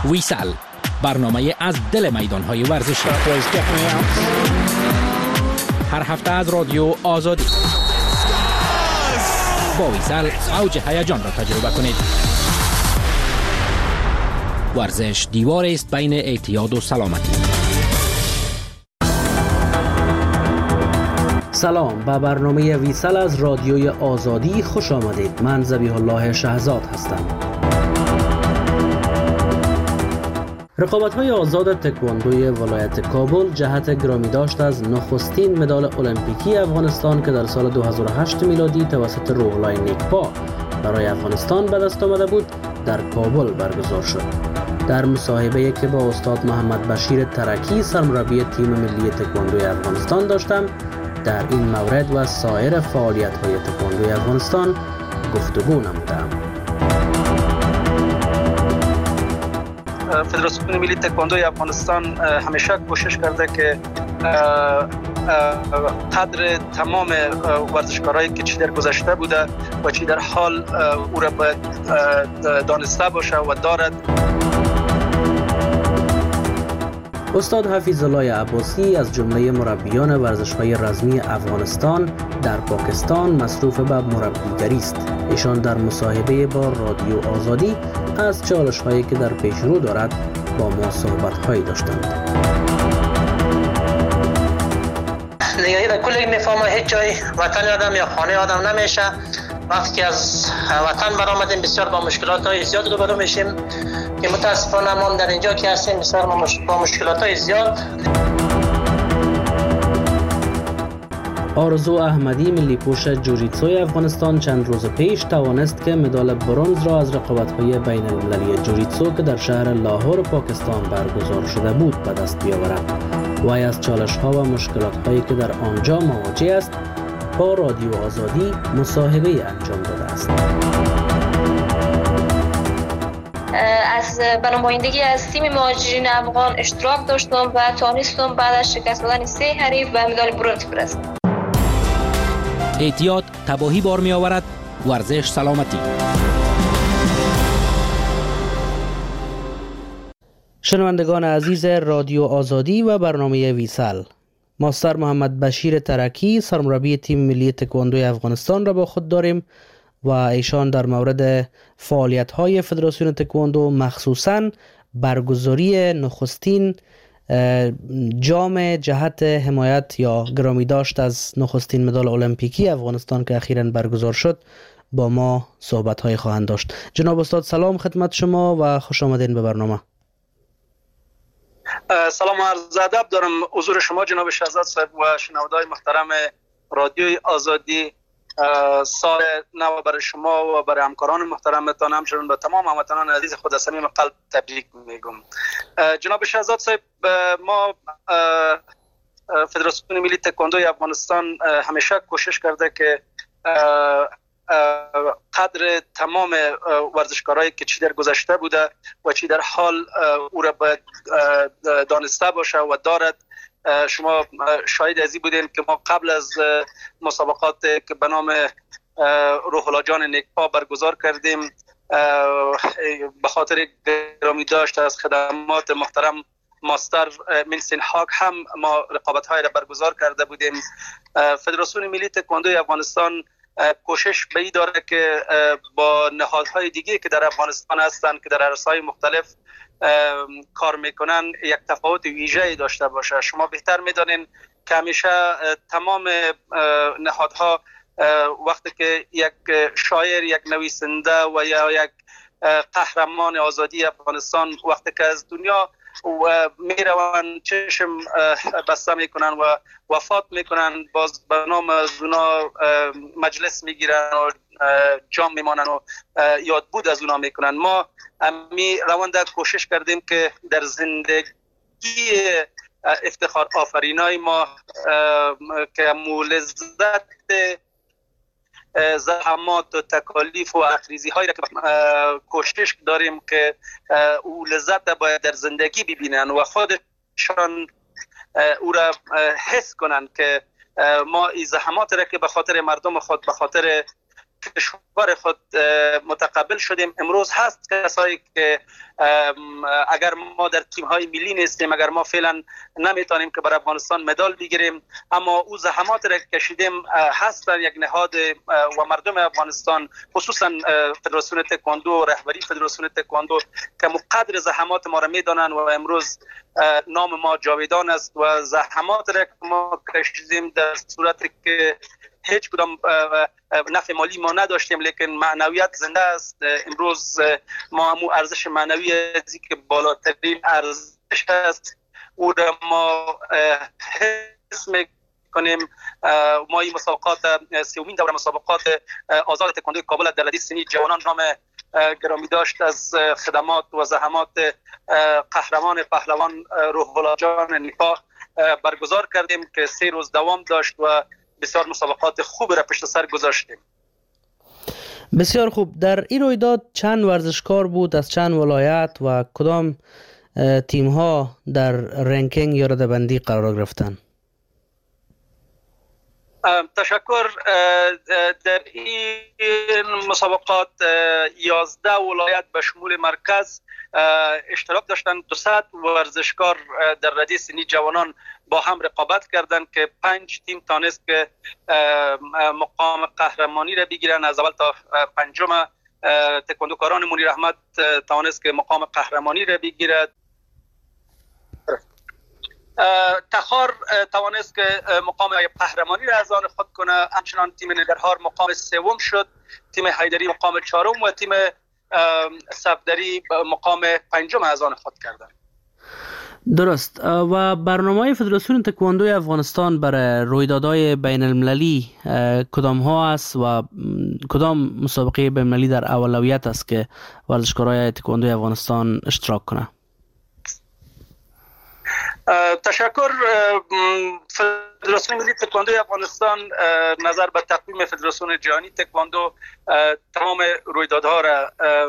ویسال، برنامه از دل میدان‌های ورزشی. هر هفته از رادیو آزادی. با ویسال اوج هیجان را تجربه کنید. ورزش دیوار است بین اعتیاد و سلامتی. سلام، به برنامه ویسال از رادیوی آزادی خوش آمدید. من ذبیح الله شهزاد هستم. رقابت‌های آزاد تکواندوی ولایت کابل جهت گرامی داشت از نخستین مدال المپیکی افغانستان که در سال 2008 میلادی توسط روح‌الله نیکپا برای افغانستان به دست آمده بود در کابل برگزار شد. در مصاحبه‌ای که با استاد محمد بشیر ترکی سرمربی تیم ملی تکواندوی افغانستان داشتم، در این مورد و سایر فعالیت‌های تکواندوی افغانستان گفتگو نمودم. فدراسیون ملی تکواندوی افغانستان همیشه کوشش کرده که قدر تمام ورزشکارایی که چی در گذشته بوده و چی در حال او را باید دانسته باشه و دارد. استاد حفیظ الله عباسی از جمله مربیان ورزش‌های رزمی افغانستان در پاکستان مصروف به مربیگری است. ایشان در مصاحبه با رادیو آزادی از چالش‌هایی که در پیش رو دارد با ما صحبت‌هایی داشتند. نگاهی در کل میفهمم هیچ جای وطن آدم یا خانه آدم نمیشه. وقتی که از وطن برآمدیم بسیار با مشکلات‌های زیاد روبرو میشیم که متاسفانه ما در اینجا که هستیم بسیار با مشکلات‌های زیاد. آرزو احمدی ملی پوش جوجیتسوی افغانستان چند روز پیش توانست که مدال برنز را از رقابت‌های بین المللی جوجیتسو که در شهر لاهور پاکستان برگزار شده بود به دست بیاورد. وی از چالش‌ها و مشکلات‌هایی که در آنجا مواجه است با رادیو آزادی مصاحبه انجام داده است. از نمایندگی از تیم مهاجرین افغان اشتراک داشتم و توانستم بعد از شکست دادن 3 حریف به مدال برنز برسم. اعتیاد تباهی بار می آورد، ورزش سلامتی. شنوندگان عزیز رادیو آزادی و برنامه ویسال، ماستر محمد بشیر ترکی سرمربی تیم ملی تکواندوی افغانستان را با خود داریم و ایشان در مورد فعالیت‌های فدراسیون تکواندو مخصوصاً برگزاری نخستین جام جهت حمایت یا گرامی داشت از نخستین مدال المپیکی افغانستان که اخیراً برگزار شد با ما صحبت‌های خواهند داشت. جناب استاد سلام خدمت شما و خوش آمدین به برنامه. سلام و عرض ادب دارم حضور شما جناب شهزاد صاحب و شنونده‌های محترم رادیوی آزادی. سال نو برای شما و برای همکاران محترمتان، همچنین به تمام هموطنان عزیز خود از صمیم قلب تبریک میگم. جناب شهزاد صاحب، ما فدراسیون ملی تکواندوی افغانستان همیشه کوشش کرده که قدر تمام ورزشکارایی که چی در گذشته بوده و چی در حال او را باید دانسته باشه و دارد. شما شاهد ازی بودین که ما قبل از مسابقات که به نام روح‌الله جان نیکپا برگزار کردیم، به خاطر گرامی داشت از خدمات محترم ماستر منسین هاک هم ما رقابت‌های را برگزار کرده بودیم. فدراسیون ملی تکواندوی افغانستان کوشش به این داره که با نهادهای دیگه که در افغانستان هستند که در عرصه‌های مختلف کار میکنن یک تفاوت ویژه‌ای داشته باشه. شما بهتر میدانین که همیشه تمام نهادها وقتی که یک شاعر، یک نویسنده و یا یک قهرمان آزادی افغانستان وقتی که از دنیا و میروند چشم بسته میکنن و وفات میکنن، باز به نام از اونا مجلس میگیرن و جام میمانن و یادبود از اونا میکنن. ما می روند کوشش کردیم که در زندگی افتخار آفرینای ما که مولزت زحمات و تکالیف و اخریزی هایی که کوشش داریم که او لذت باید در زندگی ببینن و خودشان او را حس کنن که ما این زحمات را که به خاطر مردم خود، به خاطر کشور خود متقبل شدیم. امروز هست کسایی که اگر ما در تیم های ملی نیستیم، اگر ما فعلا نمیتونیم که برای افغانستان مدال بگیریم، اما او زحمات را کشیدیم هستن یک نهاد و مردم افغانستان، خصوصا فدراسیون تکواندو و رهبری فدراسیون تکواندو که مقدر زحمات ما را میدانند و امروز نام ما جاویدان است و زحمات را که ما کشیدیم در صورتی که هیچ کدام نفع مالی ما نداشتیم، لیکن معنویت زنده است. امروز ما همون ارزش معنوی ازی که بالاترین ارزش است او را ما حس میکنیم. ما این مسابقات سومین دوره مسابقات آزاد تکواندو کابل در ردیف سنی جوانان نام گرامی داشت از خدمات و زحمات قهرمان پهلوان روح الله جان نیکا برگزار کردیم که 3 روز دوام داشت و بسیار مسابقات خوب را پشت سر گذاشتیم. بسیار خوب. در این رویداد چند ورزشکار بود از چند ولایت و کدام تیم ها در رنکینگ یا رده‌بندی قرار گرفتند؟ تشکر. در این مسابقات 11 ولایت به شمول مرکز اشتراک داشتند. 200 ورزشکار در ردیف سنی جوانان با هم رقابت کردند که 5 تیم تانست که مقام قهرمانی را بگیرن. از اول تا پنجم تکواندوکاران منیر احمد تانست که مقام قهرمانی را بگیرد. تخار توانست که مقام قهرمانی را از آن خود کنه. همچنان تیم نگرهار مقام 3 شد، تیم حیدری مقام 4 و تیم صفدری مقام 5 از آن خود کردند. درست. و برنامه فدراسیون تکواندوی افغانستان برای رویدادهای بین المللی کدام ها است و کدام مسابقه بین المللی در اولویت است که ورزشکارای تکواندوی افغانستان اشتراک کنند؟ تشکر. فدراسیون ملی تکواندوی افغانستان نظر به تقویم فدراسیون جهانی تکواندو تمام رویدادها را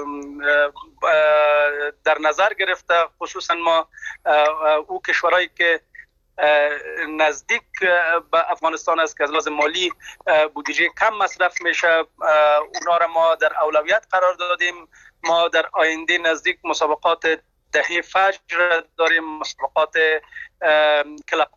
در نظر گرفته. خصوصا ما او کشورهایی که نزدیک به افغانستان است که از لحاظ مالی بودجه کم مصرف میشه، اونا را ما در اولویت قرار دادیم. ما در آینده نزدیک مسابقات دهه فجر داریم، مسابقات کلاب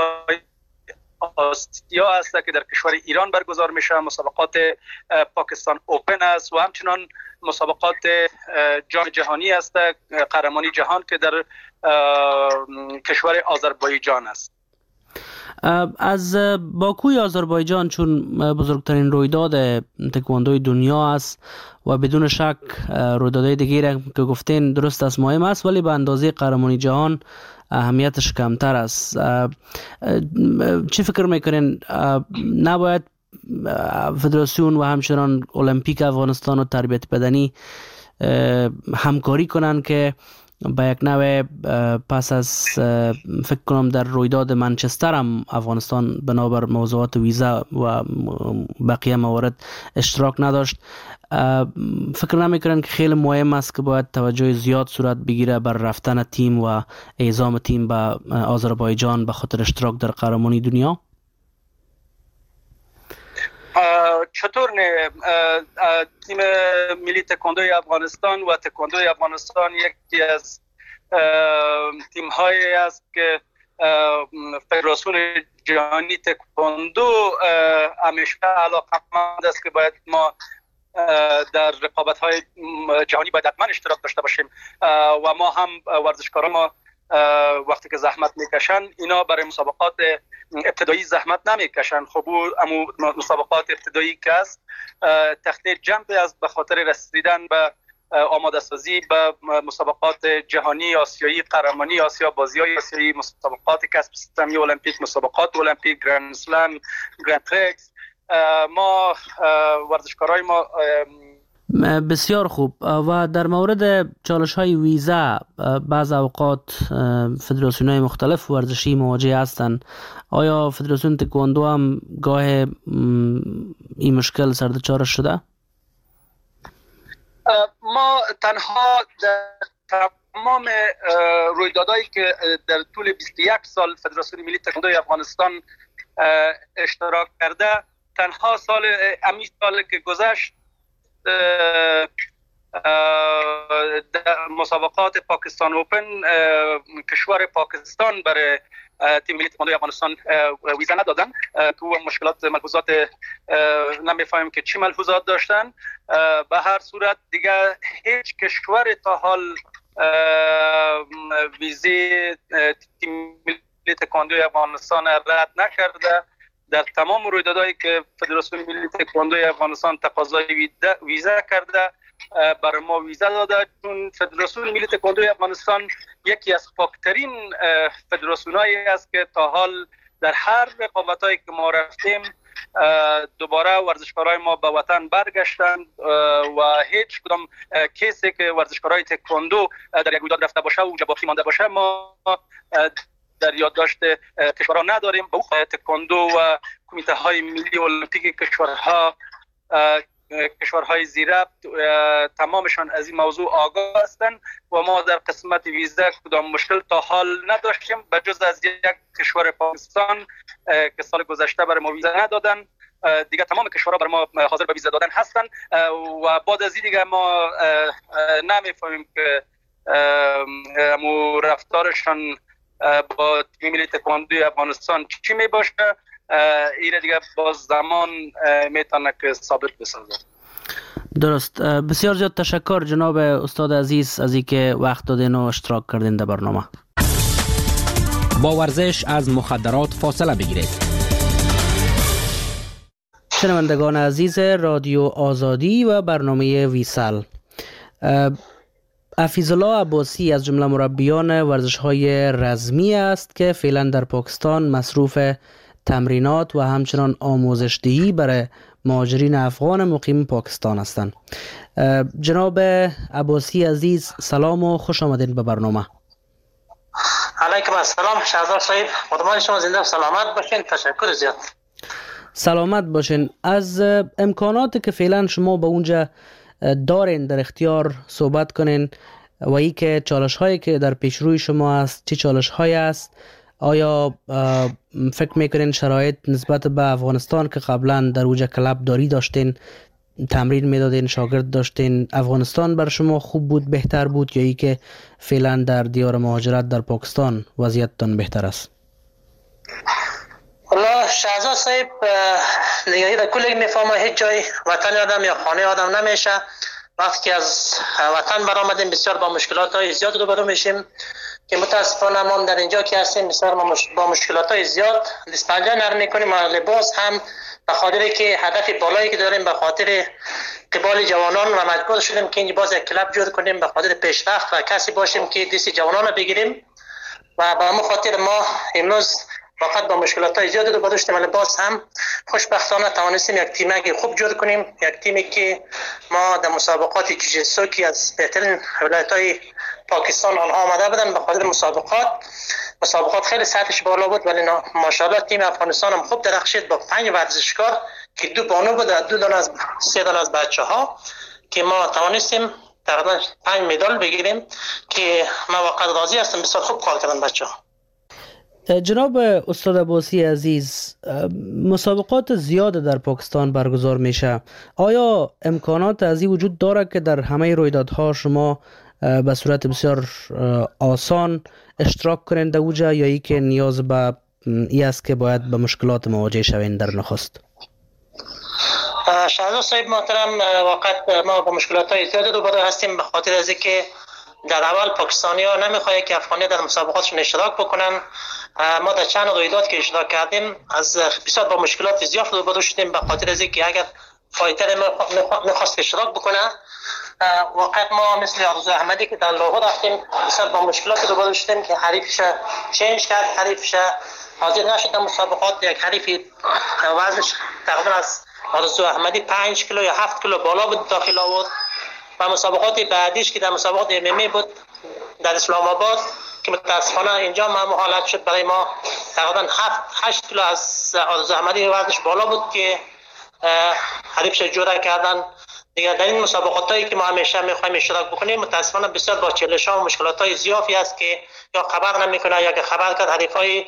آسیا است که در کشور ایران برگزار میشه، مسابقات پاکستان اوپن است و همچنان مسابقات جام جهانی است، قهرمانی جهان که در کشور آذربایجان است. از باکوی آذربایجان چون بزرگترین رویداد تکواندوی دنیا است و بدون شک رویدادهای دیگه که گفتین درست است مهم است، ولی به اندازه قهرمانی جهان اهمیتش کمتر است. چی فکر میکنین نباید فدراسیون و همچنان المپیک افغانستان و تربیت بدنی همکاری کنن که با یک نوع پس از فکر کنم در رویداد منچستر هم افغانستان بنابر موضوعات ویزا و بقیه موارد اشتراک نداشت، فکر نمیکنن که خیلی مهم است که باید توجه زیاد صورت بگیره بر رفتن تیم و اعزام تیم به آذربایجان به خاطر اشتراک در قهرمانی دنیا؟ چطور نه؟ تیم ملی تکواندوی افغانستان و تکواندوی افغانستان یکی از تیم هایی است که فدراسیون جهانی تکواندو همیشه علاقمند است که باید ما در رقابت های جهانی باید حتما اشتراک داشته باشیم و ما هم ورزشکاران ما وقتی که زحمت میکشن اینا برای مسابقات ابتدایی زحمت نمیکشن. خب امو مسابقات ابتدایی که است تخته جنب است به خاطر رسیدن به آماده سازی به مسابقات جهانی آسیایی، قهرمانی آسیا، بازی‌های آسیایی، مسابقات کسب سهمیه المپیک، مسابقات المپیک، گرند اسلم، گرند پرکس. ما ورزشکارای ما بسیار خوب. و در مورد چالش های ویزا بعض اوقات فدراسیون های مختلف ورزشی مواجه هستند. آیا فدراسیون تکواندو هم گاه این مشکل سردچارش شده؟ ما تنها در تمام رویدادهایی که در طول 21 سال فدراسیون ملی تکواندوی افغانستان اشتراک کرده تنها سال که گذشت مسابقات پاکستان اوپن کشور پاکستان برای تیم ملی تکواندو افغانستان ویزا ندادن که مشکلات ملحوظات نمیفهمیم که چی ملحوظات داشتن. به هر صورت دیگه هیچ کشور تا حال ویزی تیم ملی تکواندو افغانستان رد نکرده. در تمام رویدادهایی که فدراسیون ملی تکواندو افغانستان تقاضای ویزا کرده برای ما ویزا داده، چون فدراسیون ملی تکواندو افغانستان یکی از پاکترین فدراسیونایی است که تا حال در هر رقابتایی که ما رفتیم دوباره ورزشکارای ما به وطن برگشتند و هیچ کدام کیسی که ورزشکارای تکواندو در یک رویداد رفته باشه و اونجا باقی مانده باشه ما در یادداشت کشورها نداریم. تکواندو و کمیته های ملی المپیک کشورهای زیرا تمامشان از این موضوع آگاه هستند و ما در قسمت ویزا کدام مشکل تا حال نداشتیم به جز از یک کشور پاکستان که سال گذشته برای ما ویزا ندادن. دیگه تمام کشورها برای ما حاضر به ویزا دادن هستن و بعد از این دیگه ما نمیفهمیم که رفتارشان با تیم ملی تکواندو افغانستان چی می باشه. این دیگه باز زمان میتونه که ثابت بسازه. درست. بسیار زیاد تشکر جناب استاد عزیز از اینکه وقت دادین و اشتراک کردین در برنامه. با ورزش از مخدرات فاصله بگیرید. شنوندگان عزیز رادیو آزادی و برنامه ویسال، حفیظالله عباسی از جمله مربیان ورزش‌های رزمی است که فعلا در پاکستان مصروف تمرینات و همچنان آموزش‌دهی برای مهاجرین افغان مقیم پاکستان هستند. جناب عباسی عزیز سلام و خوش آمدین به برنامه. علیکم السلام شهزاد صاحب، خدمت شما زنده و سلامت باشین. تشکر زیاد. سلامت باشین. از امکاناتی که فعلا شما به اونجا دارین در اختیار صحبت کنین و ای که چالش هایی که در پیش روی شما است چه چالش هایی است؟ آیا فکر میکنین شرایط نسبت به افغانستان که قبلا در اوجه کلب داری داشتین، تمرین میدادین، شاگرد داشتین، افغانستان بر شما خوب بود، بهتر بود، یا ای که فعلا در دیار مهاجرت در پاکستان وضعیتتان بهتر است؟ والله شهزاد صاحب نگاهی در کل میفهمه هیچ جای وطن آدم یا خانه آدم نمیشه. وقتی که از وطن برآمدیم بسیار با مشکلات های زیاد روبرو میشیم که متاسفانه ما در اینجا که هستیم بسیار با مشکلات های زیاد دست پنجه نرم میکنیم. لباس هم به خاطر که هدف بالایی که داریم به خاطر قبال جوانان و مجبور شدیم که اینجا باز یک کلب جور کنیم به خاطر پیشرفت و کسی باشیم که دست جوانان بگیریم و به همون خاطر ما امروز فقط با مشکلات های زیاد روبرو شدیم. ولی باز هم خوشبختانه توانستیم یک تیمی خوب جور کنیم، یک تیمی که ما در مسابقات جوجیتسو که از بهترین ولایت های پاکستان آنها آمده بودن به خاطر مسابقات خیلی سطحش بالا بود. ولی ماشاءالله تیم افغانستان هم خوب درخشید با 5 ورزشکار که 2 بانو بود، 3 دانه از بچه‌ها که ما توانستیم تقریبا 5 مدال بگیریم که ما واقعا راضی هستم. بسیار خوب کار کردن بچه‌ها. جناب استاد عباسی عزیز، مسابقات زیاد در پاکستان برگزار میشه. آیا امکانات از این وجود داره که در همه رویدادها شما به صورت بسیار آسان اشتراک کنند در اوجا، یا ای که نیاز به ای است که باید به مشکلات مواجه شوین در نخست؟ شهزاد صاحب محترم، واقعا ما با مشکلات های زیاد روبرو هستیم به خاطر از اینکه در اول پاکستانی ها نمیخواهند که افغانی در مسابقاتشون اشتراک بکنن. ما در چند رویداد که اشتراک کردیم از بسیار با مشکلات زیاد روبرو شدیم به خاطر از اینکه اگر فایتر میخواست اشتراک بکنه واقعا ما مثل آرزو احمدی که در لاهور رفتیم بسیار با مشکلات روبرو شدیم که حریفش چنج کرد، حریفش حاضر نشد در مسابقات. یک حریفی وزنش تقریبا از آرزو احمدی 5 کیلو یا 7 کیلو بالا بود داخل آورد و مسابقات بعدیش که در مسابقات MMA بود در اسلام آباد که متاسفانه اینجا هم حالت شد برای ما تقریبا 7-8 کیلو از آرزو احمدی وزنش بالا بود که حریفش جدا کردن. دیگه در این مسابقاتی که ما همیشه میخوایم اشتراک بکنیم متاسفانه بسیار با چالش‌ها و مشکلات‌های زیادی است که یا خبر نمیکنه یا که خبر کرد حریفای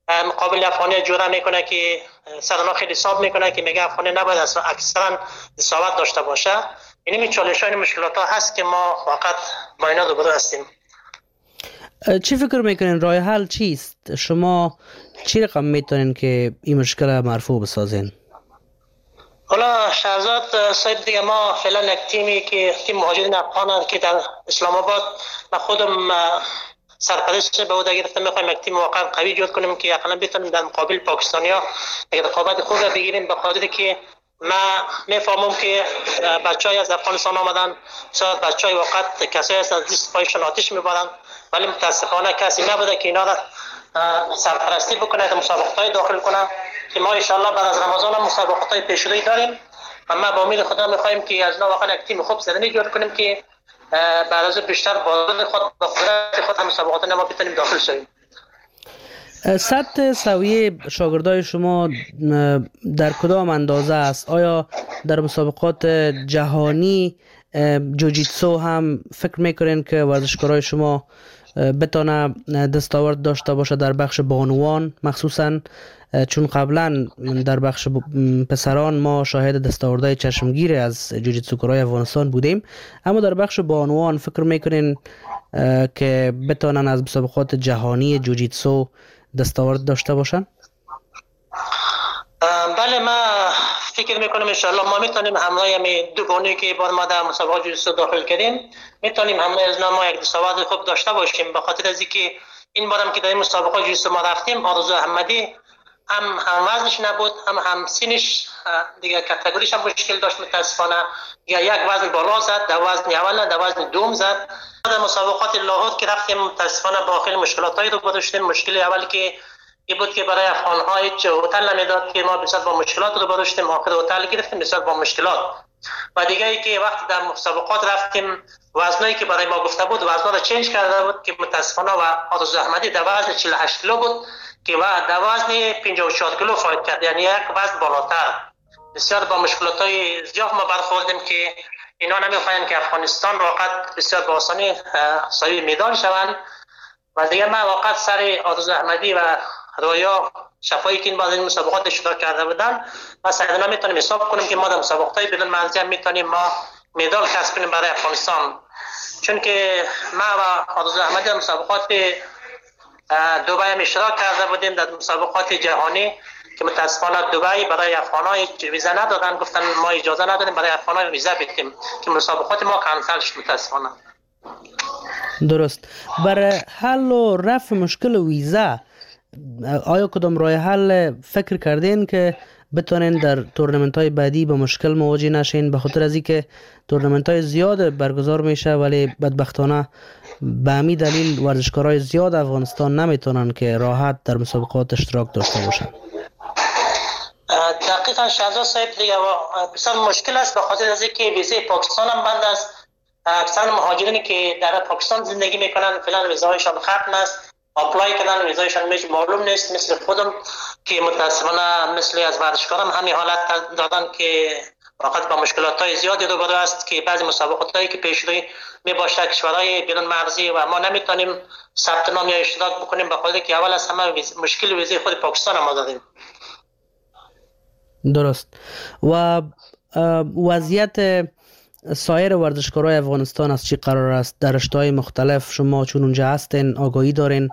مقابل افغانی جوره میکنه که سرنا خیلی حساب میکنه که میگه افغانی نباید اکثرا دستاورد داشته باشه. این چالش های مشکلات ها هست که ما فقط با اینا روبرو هستیم. چی فکر میکنین راه حل چیست؟ شما چی رقم میتونین که این مشکل مرفوع بسازین؟ حالا شهرزاد صاحب دیگه ما فعلا یک تیمی که تیم مهاجرین افغان که در اسلام آباد من خودم سرپرست به عهده گرفتم، میخوایم یک تیم واقعا قوی جور کنیم که اقلا بتونیم در مقابل پاکستانیا یک رقابت خوب بگیریم، به خاطر که من میفهمم که بچهای از افغانستان آمدن، شاید بچهای وقت کسایی هستن از دست پایشان آتش میبارن، ولی متاسفانه کسی نبوده که اینا را سرپرستی بکنه، مسابقات داخل کنه که ما ان شاء الله بعد از رمضان هم مسابقات پیشروی داریم. اما با امید خدا میخوایم که از اینا واقعا یک تیم خوب زمینی جور کنیم که بعد از بیشتر بازار خود با قدرت خود هم مسابقات ما بتونیم داخل شویم. سطح سویه شاگردای شما در کدام اندازه است؟ آیا در مسابقات جهانی جوجیتسو هم فکر میکنین که ورزشکارای شما بتونه دستاورد داشته باشه در بخش بانوان مخصوصا؟ چون قبلا در بخش پسران ما شاهد دستاوردهای چشمگیر از جوجیتسوکارای افغانستان بودیم، اما در بخش بانوان فکر میکنین که بتونن از مسابقات جهانی جوجیتسو دستاورد داشته باشن؟ بله، ما فکر میکنم انشاءالله ما میتونیم همراه همین دو بانوی که بار ما در مسابقات جوجیتسو داخل کردیم میتونیم همراه از ما یک دستاورد خوب داشته باشیم، به خاطر از اینکه این بارم که در این مسابقات جوجیتسو ما رفتیم آرزو احمدی هم وزنش نبود، هم سینش دیگه کاتگوریش هم مشکل داشت متاسفانه، یا یک وزن بالا زد، در وزن اول در وزن دوم زد. در مسابقات لاهور که رفتیم متاسفانه با خیلی مشکلاتایی رو داشتیم. مشکل اول که این بود که برای افغان‌ها هیچ هتل نمیداد که ما بسیار با مشکلات رو داشتیم، آخر هتل گرفتیم بسیار با مشکلات. و دیگه ای که وقت در مسابقات رفتیم وزنایی که برای ما گفته بود وزنا رو چنج کرده بود که متاسفانه و آرزو احمدی در وزن 48 کیلو بود که در وزن 54 کیلو فایت کرد، یعنی یک وزن بالاتر. بسیار با مشکلات‌های زیاد ما برخوردیم که اینا نمی‌خواین که افغانستان واقعا بسیار با آسانی صاحب مدال شوند. و دیگه ما واقعا سر آرزو احمدی و رویا شفایی که این بعد این مسابقات اشتراک کرده بودن و سعیدنا میتونیم حساب کنیم که ما در مسابقات بدون مرزی هم میتونیم ما مدال کسب کنیم برای افغانستان. چون که ما و آرزو احمدی در مسابقات دبی هم اشتراک کرده بودیم در مسابقات جهانی که متاسفانه دبی برای افغان‌ها ویزا ندادن، گفتن ما اجازه نداریم برای افغان‌ها ویزا بدیم که مسابقات ما کانسل شد متاسفانه. درست. برای حل و رفع مشکل ویزا آیا کدام راه حل فکر کردین که بتونین در تورنمنت‌های بعدی با مشکل مواجه نشین؟ به خاطر از اینکه تورنمنت‌های زیاد برگزار میشه ولی بدبختانه به همین دلیل ورزشکارای زیاد افغانستان نمیتونن که راحت در مسابقات اشتراک داشته باشن. دقیقاً شهزاد صاحب دیگه بسیار مشکل است، به خاطر از اینکه ویزای پاکستان هم بند است. اکثر مهاجرینی که در پاکستان زندگی میکنن فعلا ویزایشان ختم است، اپلای کردن ویزایشان میشه معلوم نیست. مثل خودم که متاسفانه مثل از ورزشکارم همین حالت دادن که واقعا با مشکلات‌های زیادی روبرو است که بعضی مسابقاتایی که پیشروی میباشه کشورهای بیرون مرزی و ما نمیتونیم ثبت نام یا اشتراک بکنیم، به خاطر که اول از همه مشکل ویزای خود پاکستان ما داریم. درست. و وضعیت سایر ورزشکارای افغانستان از چی قرار است؟ در رشته‌های مختلف شما چون اونجا هستین آگاهی دارین؟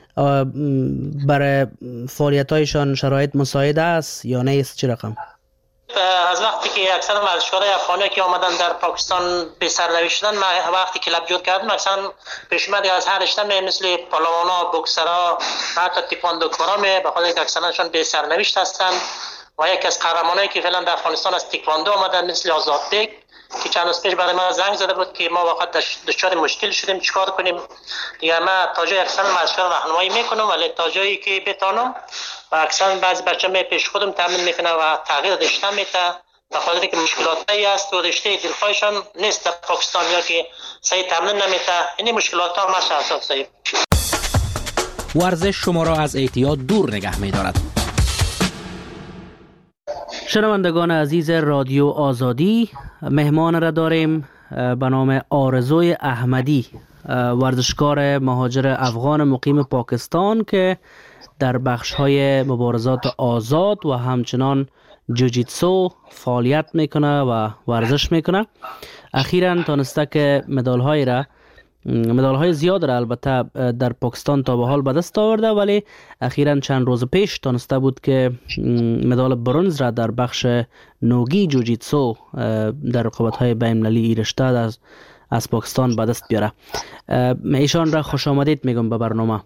برای فعالیت‌هایشان شرایط مساعد است یا نیست؟ چه رقم؟ از وقتی که اکثر ورزشکارای افغانی که آمدن در پاکستان به سرنوشت شدن، ما وقتی کلاب جور کردم اکثر پیشمد از هر رشته مثل پالوانا، بوکسرها، حتی تکواندوکارا به خاطر که اکثرشون به سرنوشت هستند. و یک از قهرمانایی که فعلا در افغانستان از تکواندو آمدن مثل آزادبک که چند روز پیش برای ما زنگ زده بود که ما واقعا دچار مشکل شدیم چیکار کنیم. دیگه ما تا جای اکثر ورزشکار راهنمایی میکنم، ولی تا جایی که بتونم و اکثر بعضی بچه‌ها پیش خودم تامین میکنه و تغییر رشته میده، به خاطر که مشکلاتی است و رشته دلخواهشان نیست در پاکستان یا که صحیح تامین نمیده. این مشکلات ها ما شخصا صحیح. ورزش شما را از اعتیاد دور نگه می‌دارد. شنوندگان عزیز رادیو آزادی، مهمان را داریم به نام آرزوی احمدی، ورزشکار مهاجر افغان مقیم پاکستان که در بخش‌های مبارزات آزاد و همچنان جوجیتسو فعالیت میکنه و ورزش میکنه. اخیراً تانسته که مدال‌های زیاد را البته در پاکستان تا به حال به دست آورده، ولی اخیراً چند روز پیش تانسته بود که مدال برنز را در بخش نوگی جوجیتسو در رقابت‌های بین‌المللی رشته از پاکستان به دست بیاره. ایشان را خوش آمدید میگم به برنامه.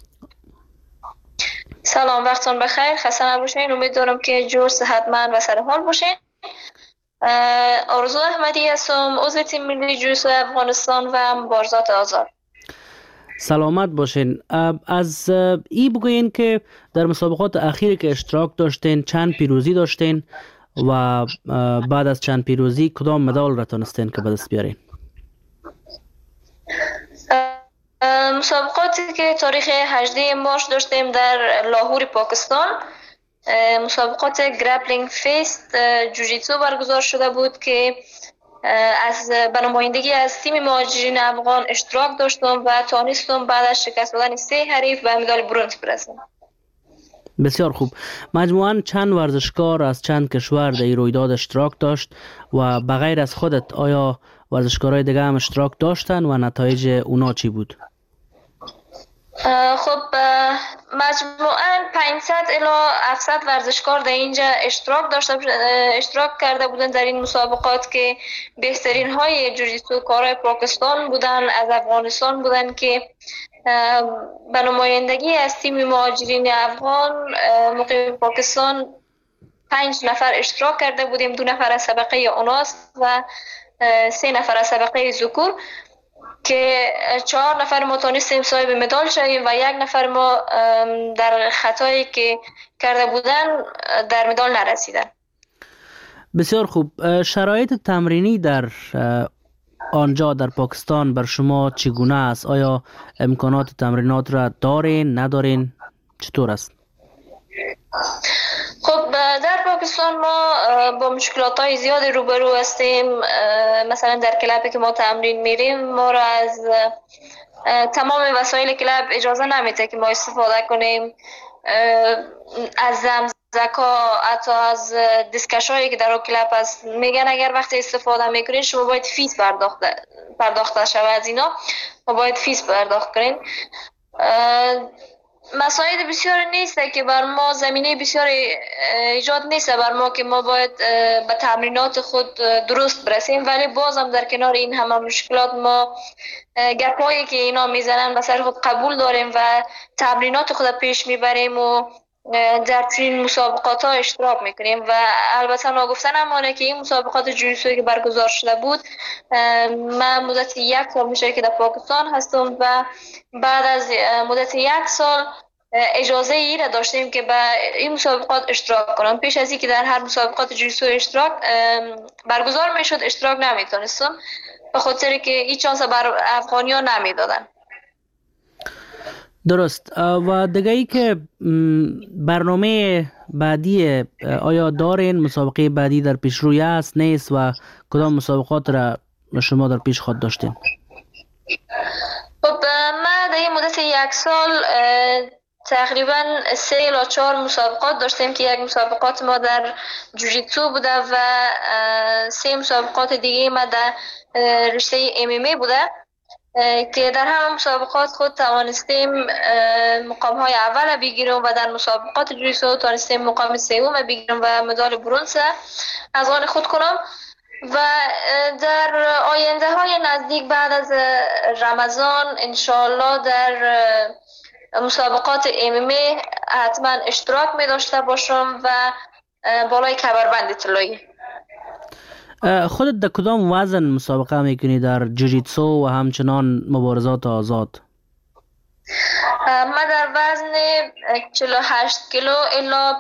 سلام، وقتتون بخیر، خسته نباشین. امیدوارم که جور، صحتمند و سر حال باشین. آرزو احمدی هستم، عضو تیم ملی جوجیتسو افغانستان و مبارزات آزاد. سلامت باشین. از ای بگوین که در مسابقات اخیر که اشتراک داشتین چند پیروزی داشتین و بعد از چند پیروزی کدام مدال را تونستین که به دست بیارین؟ مسابقاتی که تاریخ 18 مارس داشتیم در لاهور پاکستان، مسابقات گرپلینگ فیست جوجیتسو برگزار شده بود که از نمایندگی از تیم مهاجرین افغان اشتراک داشتم و توانستم بعد از شکست دادن 3 حریف به مدال برنز برسم. بسیار خوب. مجموعاً چند ورزشکار از چند کشور در این رویداد اشتراک داشت و بغیر از خودت آیا ورزشکارای دیگه هم اشتراک داشتن و نتایج اونا چی بود؟ خب مجموعاً 500 الی 700 ورزشکار در اینجا اشتراک کرده بودن در این مسابقات که بهترین های جوجیتسو کارای پاکستان بودن، از افغانستان بودن که به نمایندگی از تیم مهاجرین افغان مقیم پاکستان 5 نفر اشتراک کرده بودیم. 2 نفر از طبقه اوناس و 3 نفر از طبقه ذکور که 4 نفر ما تونستیم صاحب مدال شویم و 1 نفر ما در خطایی که کرده بودن در مدال نرسیدن. بسیار خوب. شرایط تمرینی در آنجا در پاکستان بر شما چگونه است؟ آیا امکانات تمرینات را دارین ندارین؟ چطور است؟ خب در پاکستان ما با مشکلات های زیادی روبرو هستیم. مثلا در کلابی که ما تمرین میریم ما را از تمام وسایل کلاب اجازه نمیده که ما استفاده کنیم، از زمزکا، حتی از دیسکش هایی که در کلاب هست میگن اگر وقتی استفاده میکنین شما باید فیس پرداخته شود، از اینا ما باید فیس پرداخت کنیم. مساعد بسیار نیست که بر ما زمینه بسیار ایجاد نیست بر ما که ما باید به تمرینات خود درست برسیم، ولی بازم در کنار این همه مشکلات ما گپایی که اینا میزنن به سر خود قبول داریم و تمرینات خود پیش میبریم و در چنین مسابقات ها اشتراک میکنیم. و البته ناگفتن امانه که این مسابقات جوجیتسو که برگزار شده بود، من مدت 1 سال میشه که در پاکستان هستم و بعد از مدت 1 سال اجازه ای را داشتیم که به این مسابقات اشتراک کنم. پیش از اینکه در هر مسابقات جوجیتسو اشتراک برگزار میشد اشتراک نمیتونستم به خاطر که این چانس بر افغانی ها نمیدادن. درست. و دیگه ای که برنامه بعدی آیا دارین؟ مسابقه بعدی در پیش روی است نیست و کدام مسابقات را شما در پیش خود داشتین؟ خب ما در این مدت 1 سال تقریبا 3 الی 4 مسابقات داشتیم که 1 مسابقات ما در جوجیتسو بوده و 3 مسابقات دیگه ما در رشته MMA بوده که در همه مسابقات خود توانستیم مقام های اول بگیریم و در مسابقات جوجیتسو توانستیم مقام 3 بگیریم و مدال برنز از آن خود کنم. و در آینده های نزدیک بعد از رمضان انشاءالله در مسابقات MMA حتما اشتراک می داشته باشم و بالای کمربند طلایی. خودت در کدام وزن مسابقه میکنی در جوجیتسو و همچنان مبارزات آزاد؟ من در وزن 48 کیلو الی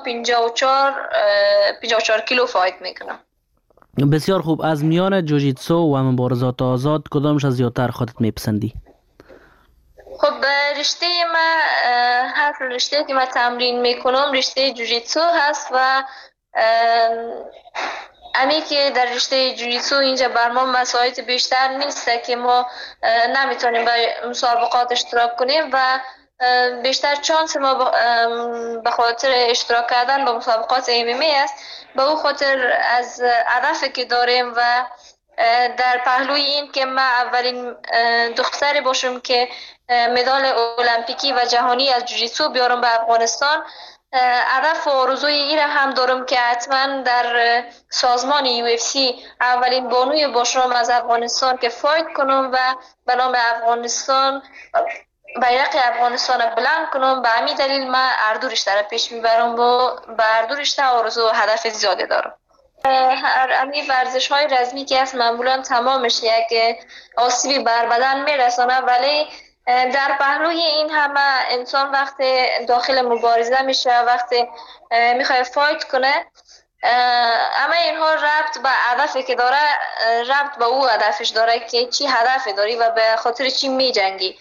54 کیلو فایت میکنم. بسیار خوب. از میان جوجیتسو و مبارزات آزاد کدامش از زیادتر خودت میپسندی؟ خب رشته ما هر رشته که من تمرین میکنم رشته جوجیتسو هست و امی که در رشته جوجیتسو اینجا بر ما مساعد بیشتر نیست که ما نمیتونیم به مسابقات اشتراک کنیم و بیشتر چانس ما به خاطر اشتراک کردن به مسابقات MMA است. به او خاطر از هدفی که داریم و در پهلوی این که من اولین دختری باشم که مدال المپیکی و جهانی از جوجیتسو بیارم به افغانستان، هدف و آرزوی این هم دارم که حتما در سازمان UFC اولین بانوی باشم از افغانستان که فایت کنم و به نام افغانستان بیرق افغانستان بلند کنم. به همین دلیل من اردو رشته را پیش میبرم و به اردو رشته آرزو و هدف زیاده دارم. همین ورزش های رزمی که هست معمولا تمامش یک آسیبی بر بدن میرسانه، ولی در پهلوی این همه انسان وقتی داخل مبارزه میشه، وقتی میخواد فایت کنه، اما اینها ربط به هدفی که داره، ربط به او هدفش داره که چی هدفی داری و به خاطر چی میجنگی.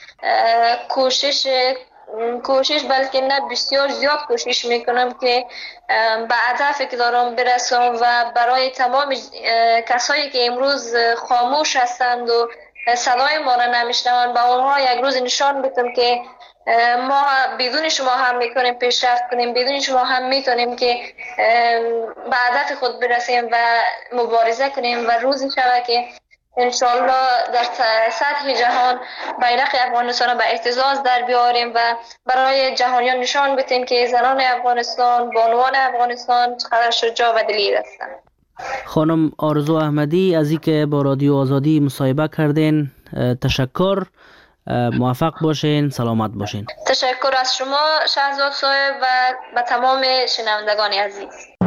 کوشش بلکه نه بسیار زیاد کوشش میکنم که به هدفی که دارم برسم و برای تمام کسایی که امروز خاموش هستند و صدای ما را نمیشنوند به اونها یک روز نشان بدم که ما بدون شما هم میتونیم پیشرفت کنیم، بدون شما هم میتونیم که به هدف خود برسیم و مبارزه کنیم و روزی شود که انشالله در سطح جهان بیرق افغانستان به اهتزاز در بیاریم و برای جهانیان نشان بدیم که زنان افغانستان، بانوان افغانستان چقدر شجاع و دلیر هستند. خانم آرزو احمدی از اینکه با رادیو آزادی مصاحبه کردین تشکر. موفق باشین، سلامت باشین. تشکر از شما شهزاد صاحب و به تمام شنوندگان عزیز.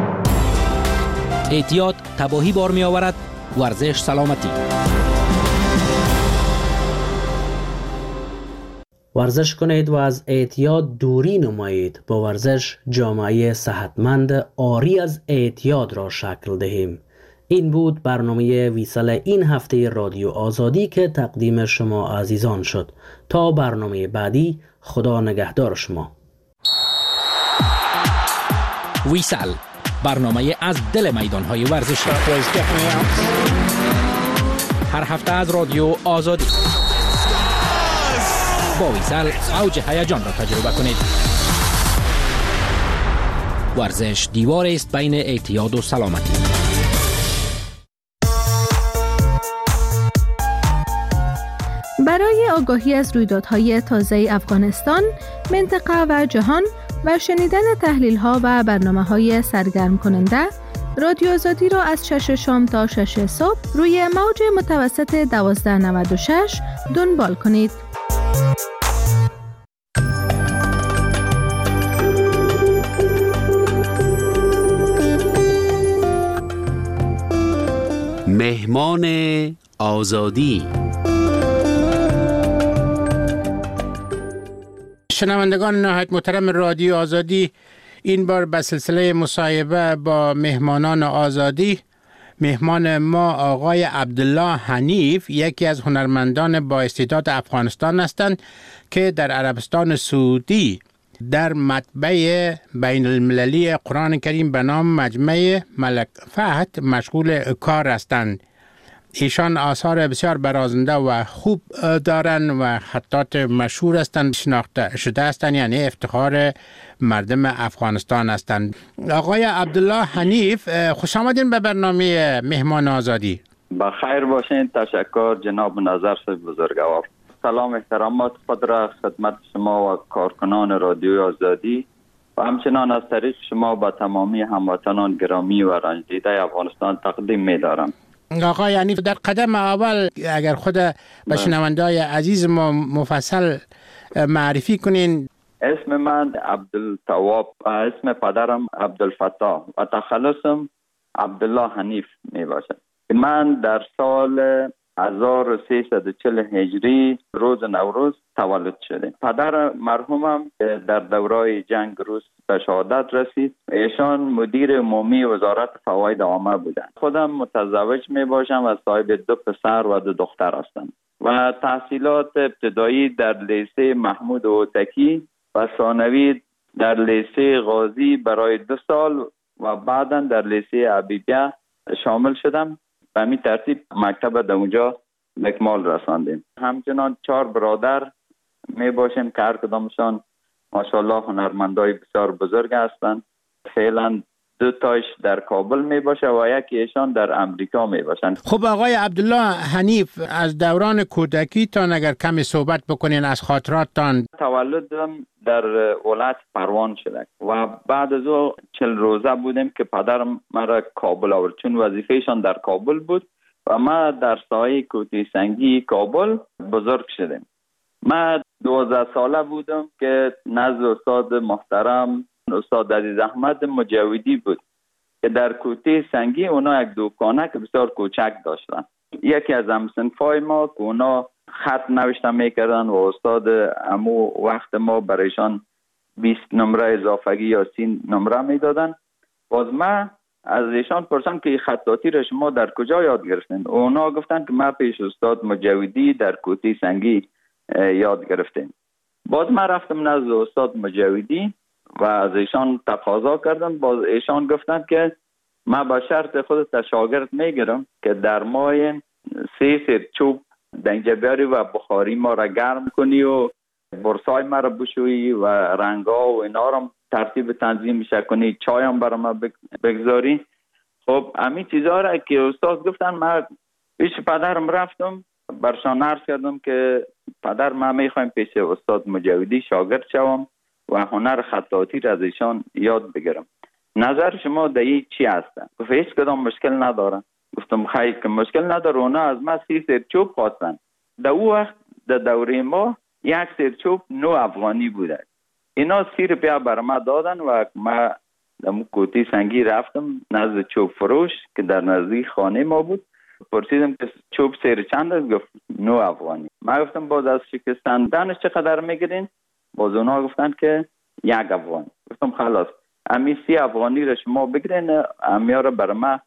اعتیاد تباهی بار می آورد، ورزش سلامتی. ورزش کنید و از اعتیاد دوری نمایید. با ورزش جامعه صحتمند عاری از اعتیاد را شکل دهیم. این بود برنامه ویسال این هفته رادیو آزادی که تقدیم شما عزیزان شد. تا برنامه بعدی، خدا نگهدار شما. ویسال، برنامه از دل میدان‌های ورزشی. هر هفته از رادیو آزادی. با ویسال اوج هیجان را تجربه کنید. ورزش دیواری است بین اعتیاد و سلامتی. برای آگاهی از رویدادهای تازه افغانستان، منطقه و جهان و شنیدن تحلیل‌ها و برنامه‌های سرگرم کننده، رادیو آزادی را از 6 شام تا 6 صبح روی موج متوسط 1296 دنبال کنید. مهمان آزادی. شنوندگان نهایت محترم رادیو آزادی، این بار به سلسله مصاحبه با مهمانان آزادی، مهمان ما آقای عبدالله حنیف، یکی از هنرمندان با استعداد افغانستان هستند که در عربستان سعودی در مطبع بین المللی قرآن کریم به نام مجمع ملک فهد مشغول کار هستند. ایشان آثار بسیار برازنده و خوب دارند و خطات مشهور هستند، شناخته شده هستند، یعنی افتخار مردم افغانستان هستند. آقای عبدالله حنیف، خوش آمدین به برنامه مهمان آزادی. بخیر باشین. تشکر جناب نظر صاحب بزرگوار. سلام احترامات خود را خدمت شما و کارکنان رادیو آزادی و همچنان از طریق شما با تمامی هموطنان گرامی و رنج دیده افغانستان تقدیم می دارم. آقا یعنی در قدم اول اگر خود به شنونده‌های عزیز ما مفصل معرفی کنین. اسم من عبدالتواب، اسم پدرم عبدالفتاح و تخلصم عبدالله حنیف می باشد. من در سال 1340 هجری روز نوروز تولد شده. پدر مرحومم در دورای جنگ روس به شهادت رسید. ایشان مدیر عمومی وزارت فواید عامه بودند. خودم متزوج می باشم و صاحب 2 پسر و 2 دختر هستم و تحصیلات ابتدایی در لیسه محمود هوتکی و ثانوی در لیسه غازی برای 2 سال و بعدا در لیسه عبیدیه شامل شدم. به همین ترتیب مکتب در اونجا به اکمال رساندیم. همچنان 4 برادر می باشیم که هر کدامشان ماشاءالله هنرمندای بسیار بزرگ هستند. فعلا 2 تایش در کابل می باشه و یکیشان در امریکا می باشند. خب آقای عبدالله حنیف، از دوران کودکی تان اگر کمی صحبت بکنین از خاطراتتان. تولدم در ولایت پروان شده و بعد از او 40 روزه بودیم که پدرم مرا کابل آورد، چون وظیفهشان در کابل بود و ما در سایه کوتی سنگی کابل بزرگ شدیم. ما 12 ساله بودم که نزد استاد محترم استاد عزیز احمد مجاودی بود که در کوتی سنگی اونا یک دکانه که بسیار کوچک داشتن. یکی از همصنفای ما که اونا خط نوشته میکردن و استاد امو وقت ما برایشان 20 نمره اضافگی یا 30 نمره میدادن. باز ما از ایشان پرسیدم که خطاطی را شما در کجا یاد گرفتین؟ اونا گفتن که ما پیش استاد مجاودی در کوتی سنگی یاد گرفتیم. باز من رفتم نزد استاد مجاودی و از ایشان تقاضا کردم. باز ایشان گفتن که من با شرط خودت شاگرد میگیرم که در ماه 3 سیر چوب دنجه بیاری و بخاری ما را گرم کنی و برسای ما را بشویی و رنگا و اینا را ترتیب تنظیم میشه کنی، چایم برای ما بگذاری. خب همین چیزها را که استاد گفتن من پیش پدرم رفتم برشان عرض کردم که پدر من میخوایم پیش استاد مجاودی شاگرد شوم و هنر خطاطی را از ایشان یاد بگیرم. نظر شما در این چی هستن؟ گفت هیچ کدام مشکل ندارن. گفتم خیلی که مشکل نداره. اونا از ما 30 سیر چوب خواستن. در او وقت در دوره ما 1 سیر چوب 9 افغانی بوده. اینا 30 روپیه بر ما دادن و ما در کوتی سنگی رفتم نزد چوب فروش که در نزدیک خانه ما بود. پرسیدم که چوب سیر چند است؟ گفت 9 افغانی. ما گفتم باز از شکستندنش چقدر میگیرین؟ باز اونا گفتن که 1 افغانی. گفتم خلاص امی 30 افغانی را شما بگیرین، امیا را بر ما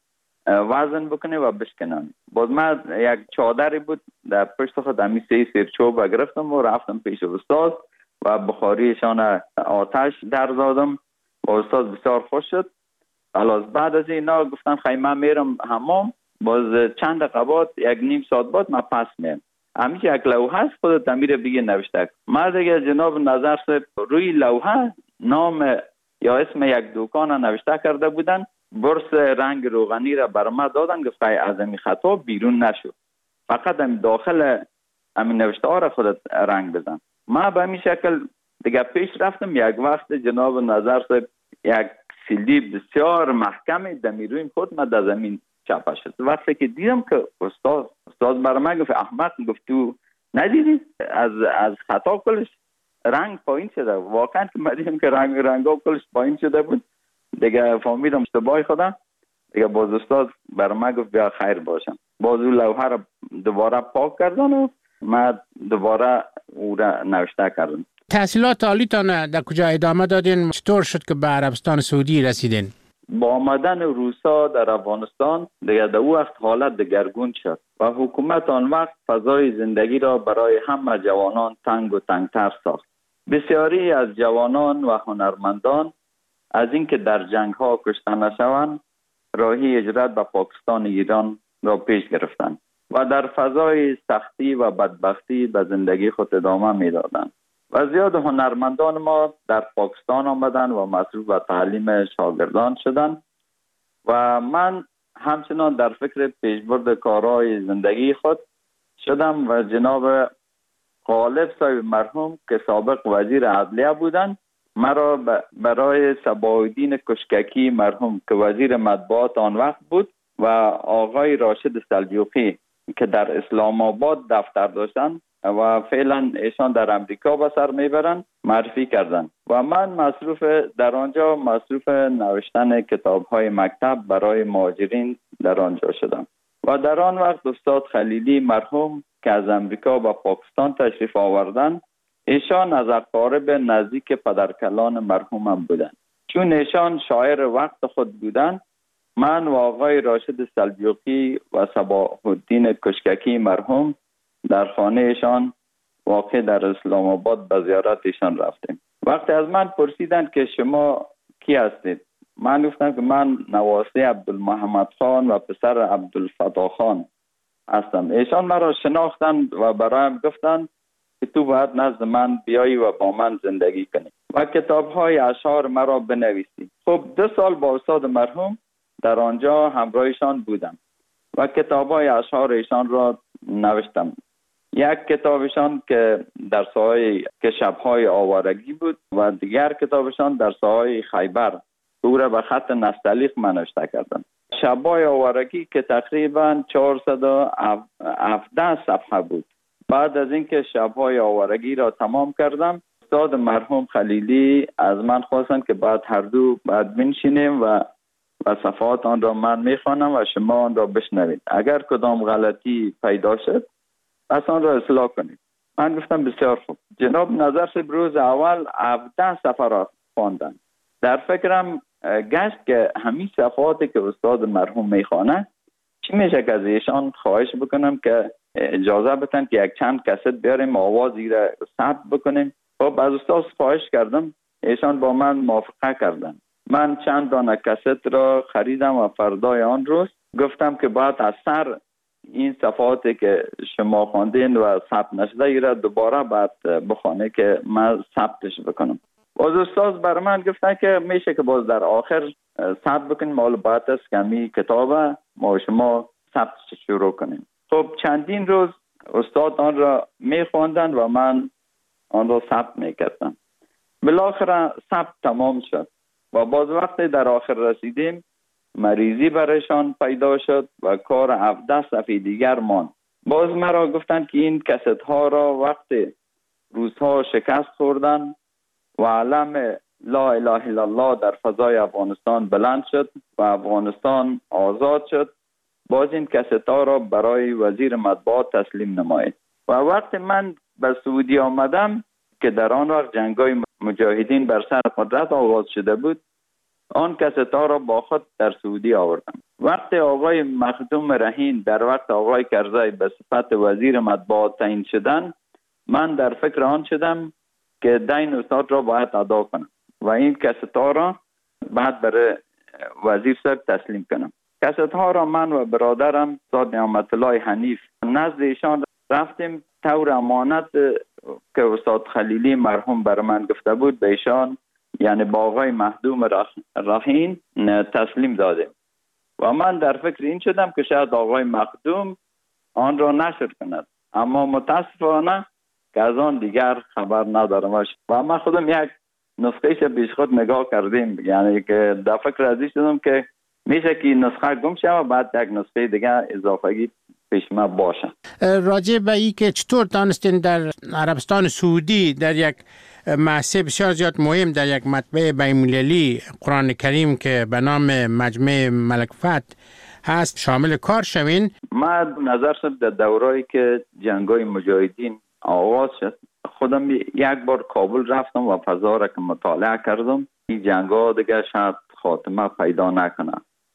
وزن بکنه و بشکنن. باز ما یک چادری بود در پشت خود امی 3 سیر چوب گرفتم و رفتم پیش استاد و بخاریشان آتش در دادم و استاد بسیار خوش شد. خلاص بعد از اینا گفتم خیلی میرم حمام. باز چند دقیقه 1.5 ساعت بعد من پس میام. همیشه یک لوحه است خودت امیر بگی نوشته. ما دیگه جناب نظر صاحب روی لوحه نام یا اسم یک دکان نوشته کرده بودن. برس رنگ روغنی را بر ما دادن. گفت از این خطا بیرون نشو، فقط هم داخل همین نوشته ها را خودت رنگ بزن. ما به همین شکل دیگه پیش رفتم. یک وقت جناب نظر صاحب یک سیلی بسیار محکمی دمیروی خود ما در زمین چپه شد. وقتی که دیدم که استاد بر من گفت احمد، گفت تو ندیدی از خطا کلش رنگ پایین شده. واقعا که من دیدم که رنگا کلش پایین شده بود. دیگه فهمیدم اشتباه خودم. دیگه باز استاد بر من گفت بیا خیر باشم. باز اون لوحه را دوباره پاک کردن و من دوباره او را نوشته کردم. تحصیلات عالیتان در کجا ادامه دادین؟ چطور شد که به عربستان سعودی رسیدین؟ با آمدن روسا در افغانستان دیگه در او وقت حالت دگرگون شد و حکومت آن وقت فضای زندگی را برای همه جوانان تنگ و تنگتر ساخت. بسیاری از جوانان و هنرمندان از اینکه در جنگ ها کشته نشوند راهی هجرت به پاکستان ایران را پیش گرفتند و در فضای سختی و بدبختی به زندگی خود ادامه میدادند. و زیاد هنرمندان ما در پاکستان آمدن و مصروف به تعلیم شاگردان شدند و من همچنان در فکر پیشبرد کارهای زندگی خود شدم و جناب غالب صاحب مرحوم که سابق وزیر عدلیه بودند مرا برای صباح‌الدین کشککی مرحوم که وزیر مطبوعات آن وقت بود و آقای راشد سلجوقی که در اسلام آباد دفتر داشتند و فعلا ایشان در امریکا به سر میبرند معرفی کردند و من در آنجا مصروف نوشتن کتاب‌های مکتب برای مهاجرین در آنجا شدم و در آن وقت استاد خلیلی مرحوم که از امریکا به پاکستان تشریف آوردند ایشان از اقارب نزدیک پدرکلان مرحومم بودند. چون ایشان شاعر وقت خود بودند من و آقای راشد سلجوقی و صباح‌الدین کشککی مرحوم در خانه ایشان واقع در اسلام آباد به زیارت ایشان رفتیم. وقتی از من پرسیدند که شما کی هستید؟ من گفتم که من نواسه عبدالمحمد خان و پسر عبدالفتاح خان هستم. ایشان مرا شناختند و برایم گفتند که تو باید نزد من بیایی و با من زندگی کنی و کتاب‌های اشعار مرا بنویسی. خب 2 سال با استاد مرحوم در آنجا همراهشان بودم و کتاب‌های اشعار ایشان را نوشتم. یک کتابشان که در ساحه که شب‌های آوارگی بود و دیگر کتابشان در ساحه خیبر، او را به خط نستعلیق من نوشته کردم. شب‌های آوارگی که تقریبا 417 صفحه بود. بعد از اینکه شب‌های آوارگی را تمام کردم، استاد مرحوم خلیلی از من خواستند که بعد هر دو بعد بنشینیم و صفحات آن را من میخوانم و شما آن را بشنوید. اگر کدام غلطی پیدا شد پس آن را اصلاح کنید. من گفتم بسیار خوب. جناب نظر صاحب روز اول 17 صفحه را خواندن. در فکرم گشت که همین صفحاتی که استاد مرحوم میخوانه چی میشه که از ایشان خواهش بکنم که اجازه بدن که یک چند کست بیاریم آوازی را ثبت بکنیم. خب از استاد خواهش کردم، ایشان با من موافقه کردن. من چند دانه کست را خریدم و فردای آن روز گفتم که باید از سر این صفحاتی که شما خواندین و ثبت نشده ای را دوباره باید بخونه که من ثبتش بکنم. باز استاد بر من گفتن که میشه که باز در آخر ثبت بکنیم، مال باید است که می کتاب ما شما ثبتش شروع کنیم. خب چندین روز استاد آن را میخواندن و من آن را ثبت میکردم. بالاخره ثبت تمام شد و باز وقتی در آخر رسیدیم مریضی برایشان پیدا شد و کار 17 صفحه دیگر ماند. باز مرا گفتند که این کست ها را وقتی روزها شکست خوردن و علم لا اله الا الله در فضای افغانستان بلند شد و افغانستان آزاد شد، باز این کست ها را برای وزیر مطبوعات تسلیم نمایید. و وقتی من به سعودی آمدم که در آن وقت جنگ‌های مجاهدین بر سر قدرت آغاز شده بود، آن کست ها را با خود در سعودی آوردم. وقتی آقای مخدوم رهین در وقت آقای کرزی به صفت وزیر مطبوعات تعیین شدن، من در فکر آن شدم که دین استاد را باید ادا کنم و این کست ها را بعد برای وزیر صاحب تسلیم کنم. کست ها را من و برادرم استاد نعمت الله حنیف نزد ایشان رفتیم، طور امانت که استاد خلیلی مرحوم بر من گفته بود به ایشان، یعنی با آقای مخدوم رهین تسلیم دادیم و من در فکر این شدم که شاید آقای مخدوم آن را نشر کند، اما متاسفانه که از آن دیگر خبر ندارم و من خودم یک نسخهش پیش خود نگاه کردیم، یعنی که در فکر ازی شدم که میشه که نسخه گم شه و بعد یک نسخه دیگر اضافه‌ای پیش ما باشه. راجع به این که چطور دانستین در عربستان سعودی در یک محصه بسیار زیاد مهم در یک مطبع بین‌المللی قرآن کریم که به نام مجمع ملک فتح هست شامل کار شوین؟ من نظر شد در دورایی که جنگ‌های مجاهدین آغاز شد خودم یک بار کابل رفتم و فضا را که مطالعه کردم، این جنگ‌ها دیگه شاید خاتمه پیدا نکنه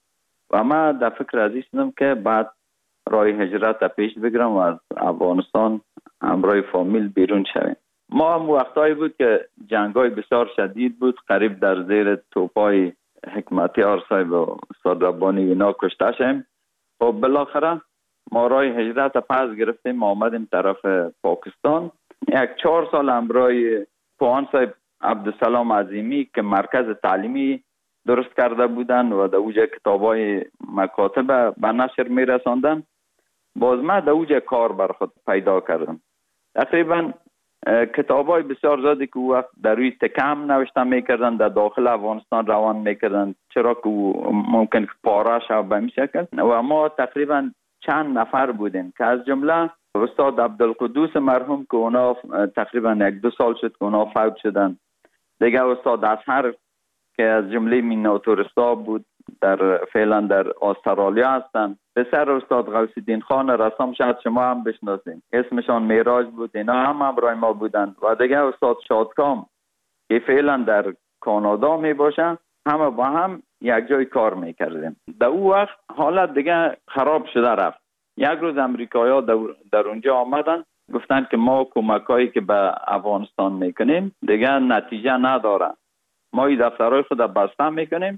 و من در فکر ازی شدم که بعد راه هجرت پیش بگیرم و از افغانستان همراه فامیل بیرون شویم. ما هم وقتایی بود که جنگ‌های بسیار شدید بود، قریب در زیر توپای حکمتیار صاحب و استاد ربانی اینا کشته شدیم. خب بالاخره ما راه هجرت پس گرفتیم، آمدیم طرف پاکستان. 4 سال همراه پوهان صاحب عبدالسلام عظیمی که مرکز تعلیمی درست کرده بودن و در اوجه کتابای مکاتب به نشر می رساندن، باز من در اوجه کار بر خود پیدا کردم. تقریبا کتابای بسیار زیادی که وقت در روی تکم نوشته میکردن در داخل افغانستان روان میکردن، چرا که ممکن که پاره شد به این شکل. و ما تقریبا چند نفر بودیم که از جمله استاد عبدالقدوس مرحوم که اونا تقریبا 1-2 سال شد که اونا فوت شدن، دیگه استاد اصحر که از جمله میناتورستا بود فعلا در استرالیا هستن، پسر استاد غوث الدین خان رسام شاید شما هم بشناسین، اسمشان میراج بود، اینا هم همراه ما بودن و دیگه استاد شادکام که فعلا در کانادا می باشن، همه با هم یک جای کار میکردیم. در اون وقت حالت دیگه خراب شده رفت. یک روز امریکایی‌ها در اونجا آمدن گفتن که ما کمکایی که به افغانستان میکنیم دیگه نتیجه نداره، ما این دفترهای خود بسته میکنیم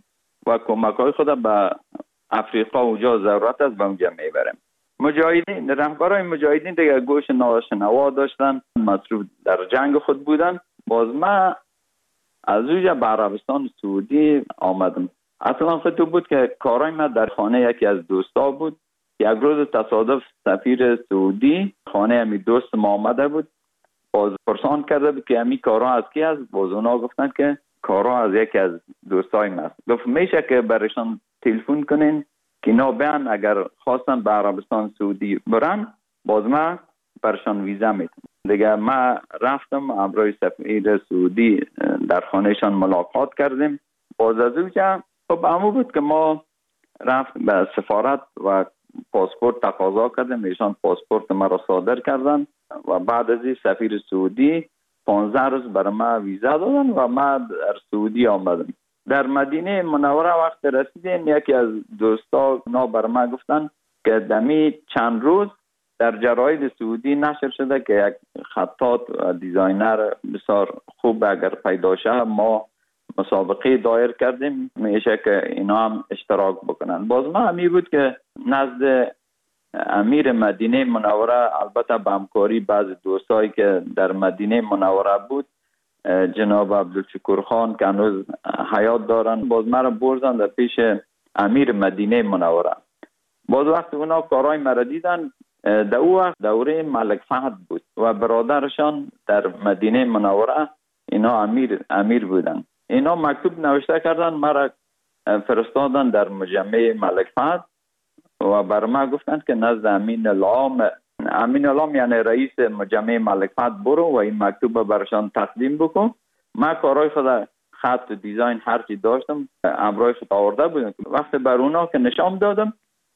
و کمک های خود به افریقا اونجا ضرورت است به اونجا میبریم. مجاهدین، رهبرای مجاهدین دیگه گوش ناشنوا داشتن، مصروف در جنگ خود بودن. باز من از اونجا به عربستان سعودی آمدم. اصلا خود بود که کارای من در خانه یکی از دوستا بود. یک روز تصادف سفیر سعودی خانه امی دوست ما آمده بود. باز پرسان کرده بود که امی کارا از کی است؟ باز اونا گفتن که کارا از یکی از دوستای ما است. گفت میشه که برشان تلفن کنین که اینا بیان اگر خواستن به عربستان سعودی برن باز ما برشان ویزا میتونم. دیگه ما رفتم همراه سفیر سعودی در خانهشان ملاقات کردیم. باز از اونجا خب همون بود که ما رفت به سفارت و پاسپورت تقاضا کردیم. ایشان پاسپورت ما را صادر کردن و بعد از این سفیر سعودی 15 روز برای ما ویزا دادن و ما در سعودی آمدم. در مدینه منوره وقت رسیدیم یکی از دوستا برای ما گفتن که دمی چند روز در جراید سعودی نشر شده که یک خطاط و دیزاینر بسیار خوب اگر پیدا شه ما مسابقه دایر کردیم میشه که اینا هم اشتراک بکنن. باز ما همی بود که نزد امیر مدینه منوره البته به همکاری بعض دوستایی که در مدینه منوره بود جناب عبدالشکور خان که هنوز حیات دارن باز مرا بردن در پیش امیر مدینه منوره. باز وقت اونا کارهای مرا دیدن در او وقت دوره ملک فهد بود و برادرشان در مدینه منوره اینا امیر بودن. اینا مکتوب نوشته کردن مرا فرستادن در مجمع ملک فهد و بر ما گفتند که نزد امین العام یعنی رئیس مجمع ملک فهد برو و این مکتوب برشان تقدیم بکن. ما کارهای خود خط و دیزاین هرچی داشتم امرای خود آورده بودم. وقتی بر اونا که نشان دادم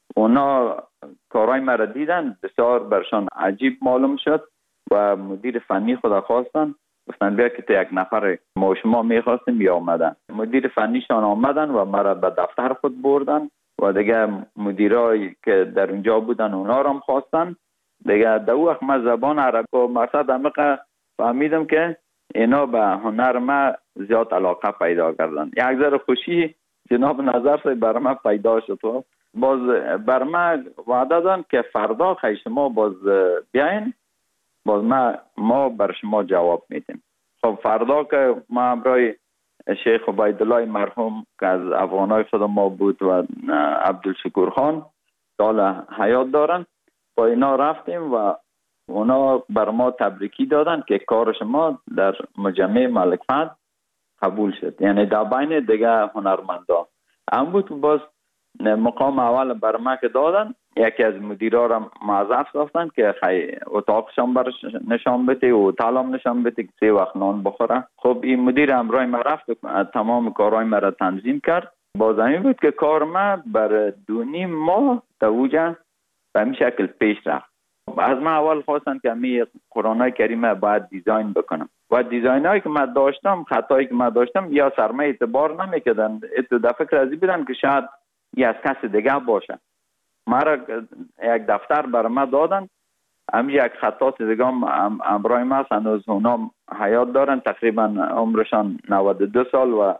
اونا کارهای مرا دیدن بسیار برشان عجیب معلوم شد و مدیر فنی خود خواستن گفتن بیا که تو یک نفر ما شما میخواستیم یا آمدن. مدیر فنیشان آمدن و مرا به دفتر خود بردن و دیگه مدیرایی که در اونجا بودن اونا رو هم خواستن. دیگه در وقت من زبان عربی و مرصد عمیق فهمیدم که اینا به هنر ما زیاد علاقه پیدا کردن. یک ذره خوشی جناب نظر سے بر ما پیدا شد. باز بر ما وعده دادن که فردا خیلی شما باز بیاین باز ما بر شما جواب میدیم. خب فردا که ما همراه شیخ عبیدالله مرحوم که از افغانای خود ما بود و عبدالشکور خان سال حیات دارن با اینا رفتیم و اونا بر ما تبریکی دادن که کار شما در مجمع ملک فهد قبول شد. یعنی در بین دیگه هنرمندا هم بود. باز مقام اول بر ما که دادن یکی از مدیرا را معذف ساختن که اتاقشان برش نشان بده و تعلم نشان بده که 3 وقت نان بخوره. خب این مدیر امرای ما رفت تمام کارهای ما را تنظیم کرد. باز همین بود که کار ما بر 2.5 ماه دوجه به همین شکل پیش رفت. از من اول خواستن که همین قرآن کریمه باید دیزاین بکنم و دیزاین هایی که من داشتم خطایی که من داشتم یا سرمه اعتبار نمیکردن. در فکر ازی بودن که شاید یه از کس دیگه باشه. مرا یک دفتر بر ما دادن همین یک خطاط دیگه امرای ما هنوز اونا حیات دارن تقریبا عمرشان 92 سال و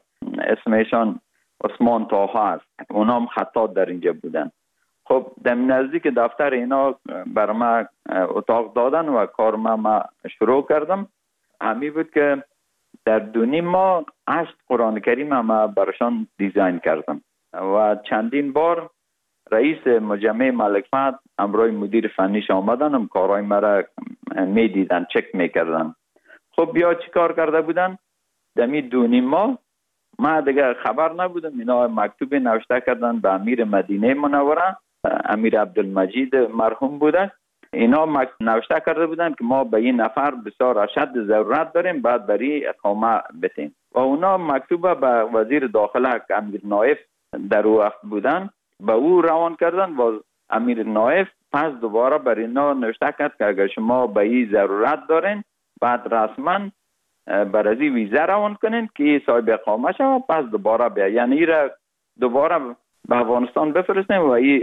اسمشان عثمان طاها است. اونا هم خطاط در اینجا بودن. خب در نزدیک دفتر اینا بر ما اتاق دادن و کار ما شروع کردم. همین بود که در 2.5 ماه 8 قرآن کریم ما برشان دیزاین کردم و چندین بار رئیس مجمع ملک فهد امرای مدیر فنیش آمدن هم کارهای مرا می دیدن چک می کردن. خب بیا چی کار کرده بودن؟ دمی 2.5 ماه ما دیگه خبر نبودم. اینا مکتوب نوشته کردن به امیر مدینه منوره امیر عبدالمجید مرحوم بوده. اینا نوشته کرده بودن که ما به این نفر بسیار اشد ضرورت داریم بعد بری اقامه بتیم و اونا مکتوب به وزیر داخله که امیر نایف در او وقت بودن به او روان کردن و امیر نایف پس دوباره بر اینا نوشته کرد که اگر شما به این ضرورت دارین بعد رسما برازی ویزا روان کنین که صاحب اقامه شد پس دوباره بیا. یعنی ایره دوباره به افغانستان بفرستیم و این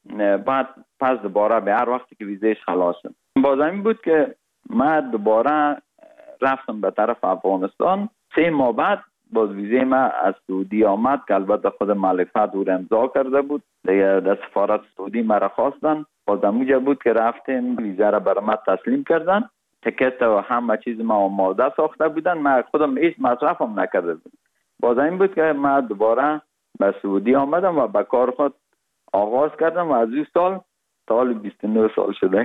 بعد پس دوباره به هر وقتی که ویزاش خلاص شد. باز همین بود که من دوباره رفتم به طرف افغانستان. 3 ماه بعد باز ویزه ما از سعودی آمد که البته خود ملک فهد او را امضا کرده بود. دیگه در سفارت سعودی مرا خواستن، باز اونجا بود که رفتیم ویزه را بر ما تسلیم کردن، تکت و همه چیز ما آماده ساخته بودن، ما خودم هیچ مصرفم نکرده بودم. باز این بود که ما دوباره به سعودی آمدم و به کار خود آغاز کردم و از این سال 29 سال شده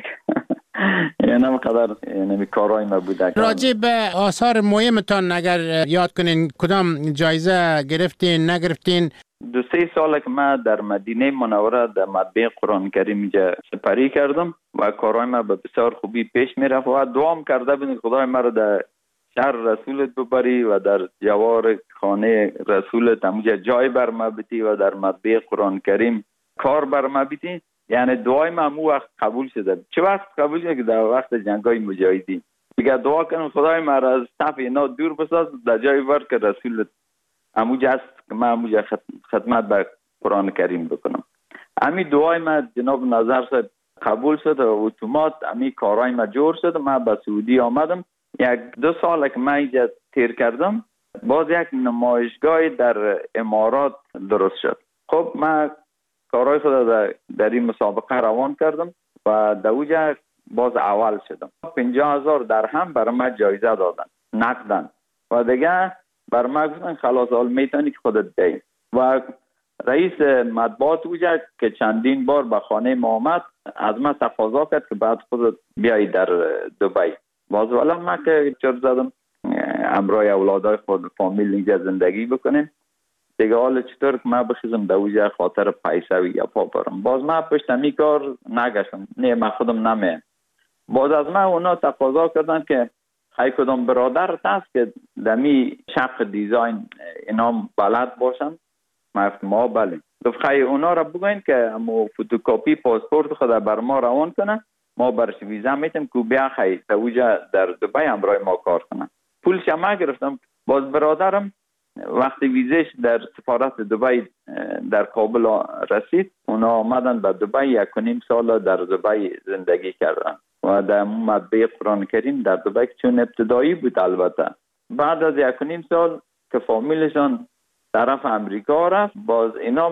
یعنی قدر یعنی کارهای ما بوده. راجع به آثار مهمتان اگر یاد کنین کدام جایزه گرفتین نگرفتین؟ 2-3 سال که من در مدینه منوره در مطبعه قرآن کریم اینجا سپری کردم و کارهای ما به بسیار خوبی پیش می رفت و دعام کرده بودم خدای ما را در شهر رسولت ببری و در جوار خانه رسولت همونجا جای بر ما بیتی و در مطبعه قرآن کریم کار بر ما بیتی. یعنی دعای ما همون وقت قبول شده. چه وقت قبول شده که در وقت جنگای مجاهدین دیگه دعا کنم خدای ما را از صف اینا دور بساز در جای بر که رسولت همونجا است که من همونجا خدمت به قرآن کریم بکنم. همین دعای ما جناب نظر صاحب قبول شد و اتومات همین کارهای ما جور شد. من به سعودی آمدم 1-2 سال که من اینجا تیر کردم باز یک نمایشگاه در امارات درست شد. خب من کارهای خود در این مسابقه روان کردم و در اوجا باز اول شدم. 50,000 درهم برای من جایزه دادن نقدن و دیگه بر من گفتن خلاص حال میتونی که خودت بی. و رئیس مطبوعات اوجا که چندین بار به خانه ما آمد از من تقاضا کرد که بعد خودت بیایی در دبی. باز والا من که چرا زدم امرای اولادای خود فامیل اینجا زندگی بکنیم دیگه حالا چطور که من بخیزم در اوجا خاطر پیسه و یا پا برم. باز من پشت همی کار نگشتم، نه من خودم نمیم. باز از من اونا تقاضا کردن که خیلی کدام برادرت هست که دمی شق دیزاین اینا بلد باشن. من گفتم ما بله. گفت خیلی اونا را بگوین که امو فوتوکاپی پاسپورت خود بر ما روان کنه، ما برش ویزا میتیم که بیا خیلی در اوجا در دبی همراه ما کار کنه. پولش ما گرفتم. باز برادرم وقتی ویزش در سفارت دبی در کابل رسید اونا آمدن به دبی 1.5 سال در دبی زندگی کردن و در مطبعه قرآن کریم در دبی چون ابتدایی بود. البته بعد از 1.5 سال که فامیلشان طرف امریکا رفت باز اینا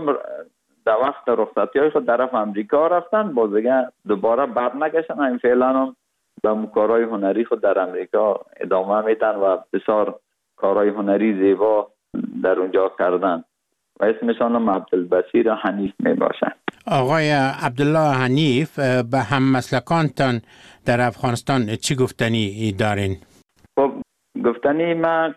در وقت رخصتی های خود طرف امریکا رفتن باز دیگه دوباره بر نگشتن. این فعلا هم به کارهای هنری خود در امریکا ادامه میدن و بسیار کارهای هنری زیبا در اونجا کردن و اسمشان هم عبدالبصیر حنیف می باشن. آقای عبدالله حنیف به هم مسلکانتان در افغانستان چی گفتنی دارین؟ خب گفتنی من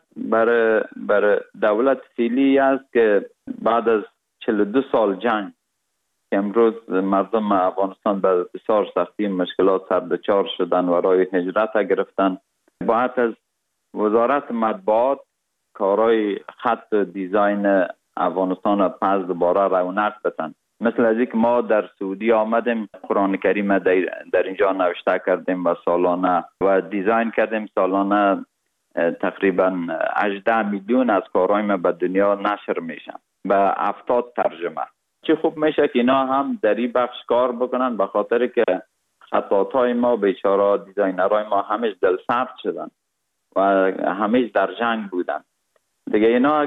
برای دولت فعلی است که بعد از 42 سال جنگ که امروز مردم افغانستان به بسیار سختی مشکلات سردچار شدن و راه هجرت گرفتن باید از وزارت مطبوعات کارهای خط دیزاین افغانستان پس دوباره رونق بدن. مثل از اینکه ما در سعودی آمدیم قرآن کریم در اینجا نوشته کردیم و سالانه و دیزاین کردیم سالانه تقریبا 18 میلیون از کارهای ما به دنیا نشر میشن به 70 ترجمه. چه خوب میشه که اینا هم در این بخش کار بکنن به خاطر که خطاطای ما بیچاره دیزاینرهای ما همیش دل سرد شدن و همیش در جنگ بودن. دیگه اینا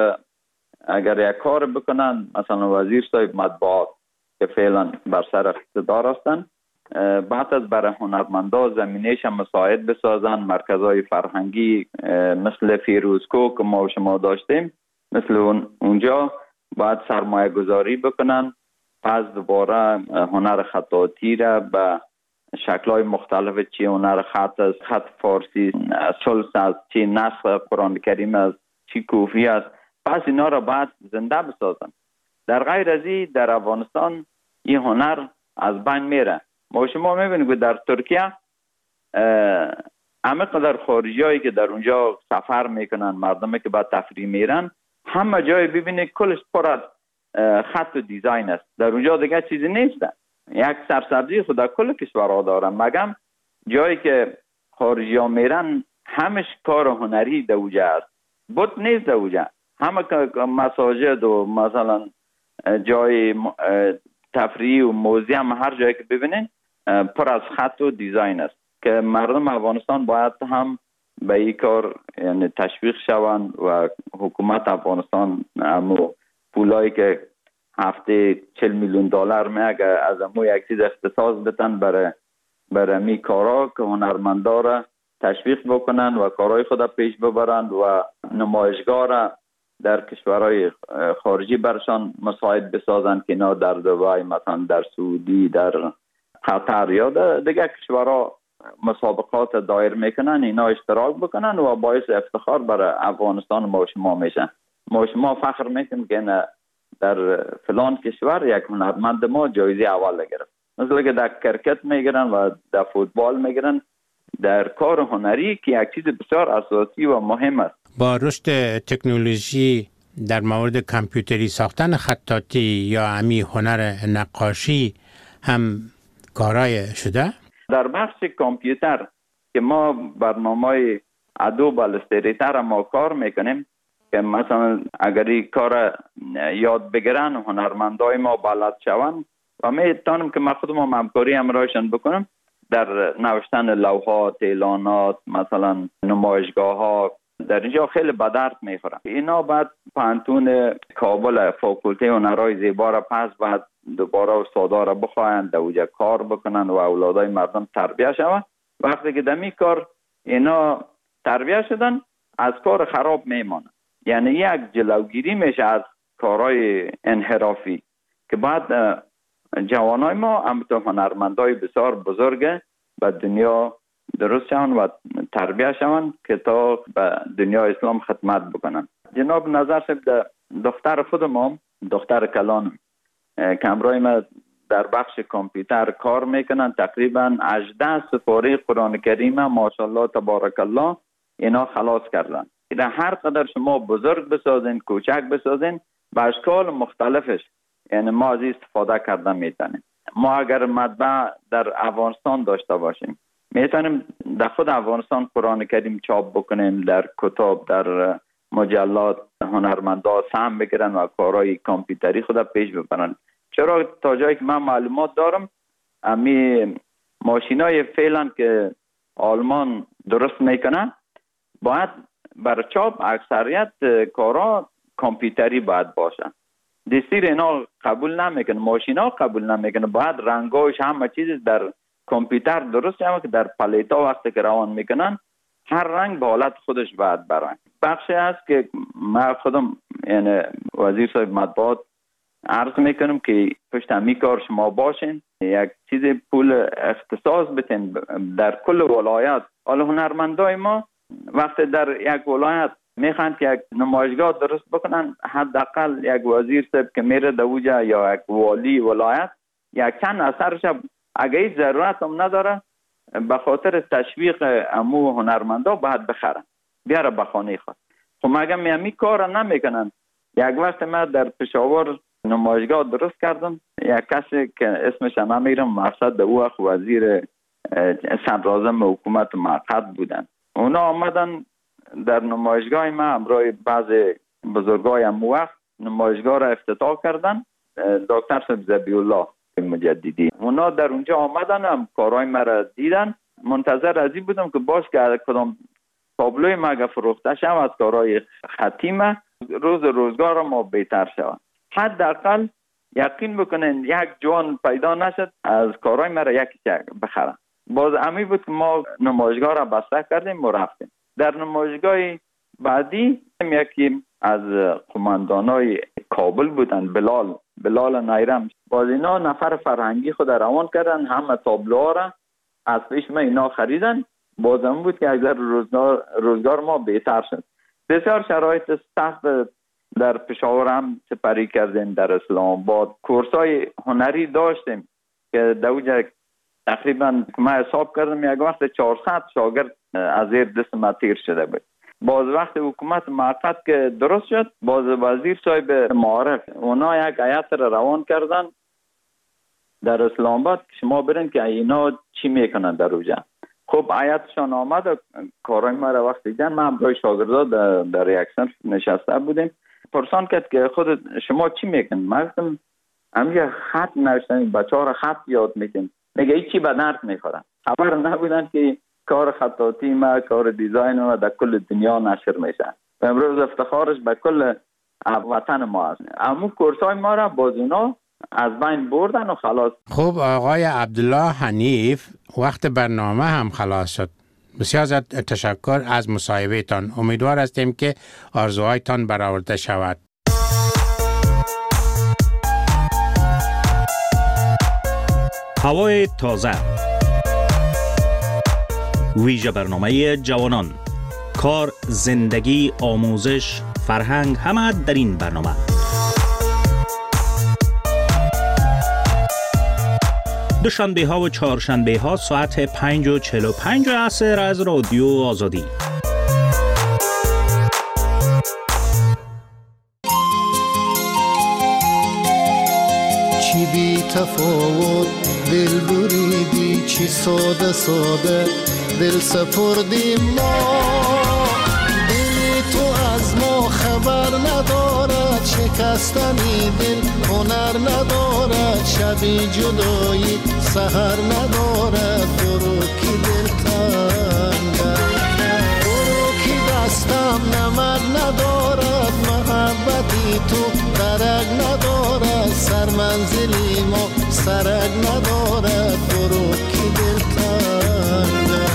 اگر یک کار بکنن مثلا وزیر صاحب مطبوعات که فعلا بر سر اقتدار هستن بعد از برای هنرمندا زمینهش مساعد بسازن. مرکزهای فرهنگی مثل فیروزکو که ما و شما داشتیم مثل اونجا باید سرمایه گذاری بکنن. پس دوباره هنر خطاطی را به شکل‌های مختلف چی هنر خط از خط فارسی سلس از چی نسخ قرآن کریم از چی کوفی است پس اینا را باید زنده بسازن. در غیر از این در افغانستان این هنر از بین میره. ما شما میبینید که در ترکیه همه قدر خارجی هایی که در اونجا سفر میکنن مردمی که بعد تفریح میرن همه جای ببینید کلش پر از خط و دیزاین است. در اونجا دیگه چیزی نیست. یک سرسبزی خود در کل کشورها دارن مگم جایی که خارجی ها میرن همش کار هنری در اونجا است. بود نیست در اونجا. همه مساجد و مثلا جای تفریح و موزیم هر جایی که ببینین پر از خط و دیزاین است که مردم افغانستان باید هم به این کار یعنی تشویق شوند و حکومت افغانستان امو پولایی که هفته 40 میلیون دلار میگه از امو یک چیز اختصاص بتن برای می کارا که هنرمندا را تشویق بکنن و کارهای خود پیش ببرند و نمایشگاه را در کشورهای خارجی برشان مساعد بسازن که اینا در دبی، مثلا در سعودی، در قطر یا دیگه کشورها مسابقات دایر میکنن، اینا اشتراک بکنن و باعث افتخار برای افغانستان ما شما میشن. ما شما فخر میکنیم که در فلان کشور یک هنرمند ما جایزه اول گرفت. مثلا که در کرکت میگیرن و در فوتبال میگیرن، در کار هنری که یک چیز بسیار اساسی و مهم است. با رشد تکنولوژی در مورد کامپیوتری ساختن خطاطی یا امی هنر نقاشی هم کارای شده؟ در بخش کامپیوتر که ما برنامه ادوب الستریتر ما کار میکنیم که مثلا اگر این کار یاد بگیرن هنرمندای ما بلد شوند و میتونم که من خودم همکاری همراهشان بکنم در نوشتن لوحات، اعلانات، مثلا نمایشگاه ها، در اینجا خیلی به درد میخورن. اینا بعد پانتون کابل فاکولته هنرهای زیبا را پس بعد دوباره استادا را بخواهند در اونجا کار بکنن و اولادای مردم تربیه شوند. وقتی که دمی کار اینا تربیه شدن از کار خراب میمانند. یعنی یک جلوگیری میشه از کارهای انحرافی که بعد جوانای ما همونطور هنرمندای بسیار بزرگ به دنیا درست شوند و تربیه شوند که تا به دنیا اسلام خدمت بکنن. جناب نظر صاحب دختر خودم، دختر کلانم که همراه ما در بخش کامپیوتر کار میکنن، تقریبا 18 سپاره قرآن کریم ماشاءالله تبارک الله اینا خلاص کردن. اینا هر قدر شما بزرگ بسازین، کوچک بسازین، به اشکال مختلفش یعنی ما از استفاده کردن میتونیم. ما اگر مطبع در افغانستان داشته باشیم میتونیم در خود افغانستان قرآن کریم چاپ بکنیم، در کتاب، در مجلات هنرمندا سهم بگیرن و کارهای کامپیوتری خود پیش ببرن. چرا تا جایی که من معلومات دارم امی ماشینای فعلا که آلمان درست میکنن باید بر چاپ اکثریت کارا کامپیوتری باید باشن. دستیر اینا قبول نمیکنه، ماشینا قبول نمیکنه، باید رنگاش همه چیز در کامپیوتر درست شده که در پلیتا وقتی که روان میکنن هر رنگ به حالت خودش باید برن. بخشی هست که من خودم یعنی وزیر صاحب مطبوعات عرض میکنم که پشت همی کار شما باشین، یک چیز پول اختصاص بتین در کل ولایت. حالا هنرمندای ما وقتی در یک ولایت میخوان که یک نمایشگاه درست بکنن، حداقل یک وزیر صاحب که میره دوجا یا یک والی ولایت یک چند اثرش اگه هیچ ضرورت هم نداره به خاطر تشویق امو هنرمندا باید بخرن بیاره به خانه خود. خب مگه میامی کار نمیکنن؟ یک وقت من در پشاور نمایشگاه درست کردم، یک کسی که اسمش نمیرم مقصد او وقت وزیر صدراعظم حکومت موقت بودن. اونا آمدن در نمایشگاه ما همراه بعض بزرگای امو وقت نمایشگاه را افتتاح کردن. دکتر صاحب ذبیح الله مجددی اونا در اونجا آمدن، هم کارهای مرا دیدن. منتظر از این بودم که باز که کدام تابلوی ما فروخته شد از کارهای خطی ما روز روزگار ما بهتر شود. حداقل یقین بکنین یک جوان پیدا نشد از کارهای مرا یکی بخرن. باز امی بود که ما نمایشگاه را بسته کردیم و رفتیم. در نمایشگاه بعدی یکی از قماندانای کابل بودن، بلال نیرم. باز اینا نفر فرهنگی خود روان کردن، همه تابلوها را از پیش ما اینا خریدن. بازم بود که اگر روزگار ما بهتر شد. بسیار شرایط سخت در پشاور هم سپری کردیم، در اسلام آباد کورسای هنری داشتیم که دوجه تقریبا ما حساب کردم یک وقت 400 شاگرد از زیر دست ما تیر شده بود. باز وقت حکومت موقت که درست شد، باز وزیر صاحب معارف اونا یک هیئت را روان کردن در اسلام آباد که شما برین که اینا چی میکنن در اونجا. خب هیئتشان آمد و کارای ما را وقت دیدن، ما همراه شاگردا در یک صنف نشسته بودیم. پرسان کرد که خود شما چی میکنن؟ ما گفتم همین خط نوشتن، بچه‌ها را خط یاد میکنن. میگه هیچی به درد میخورن. خبر نبودن که کار خطاطی ما، کار دیزاین ما در کل دنیا نشر میشه. امروز افتخارش به کل وطن ما است. همون کورسای ما را بازونا از بین بردن و خلاص. خب آقای عبدالله حنیف، وقت برنامه هم خلاص شد. بسیار زیاد تشکر از مصاحبه تان. امیدوار هستیم که آرزوهایتان برآورده شود. هوای تازه، ویژه برنامه جوانان، کار، زندگی، آموزش، فرهنگ، همه در این برنامه. دوشنبه ها و چهارشنبه ها ساعت 5:45 عصر از رادیو آزادی. چی بی تفاوت دل بریدی، چی ساده ساده دل سپردیم ما. دلی تو از ما خبر ندارد، شکستنی دل هنر ندارد، شبی جدایی سحر ندارد. برو کی دل تنگم، برو کی دستم نمک ندارد، محبتی تو درک ندارد، سر منزلی ما سرک ندارد. برو کی دل تنگم.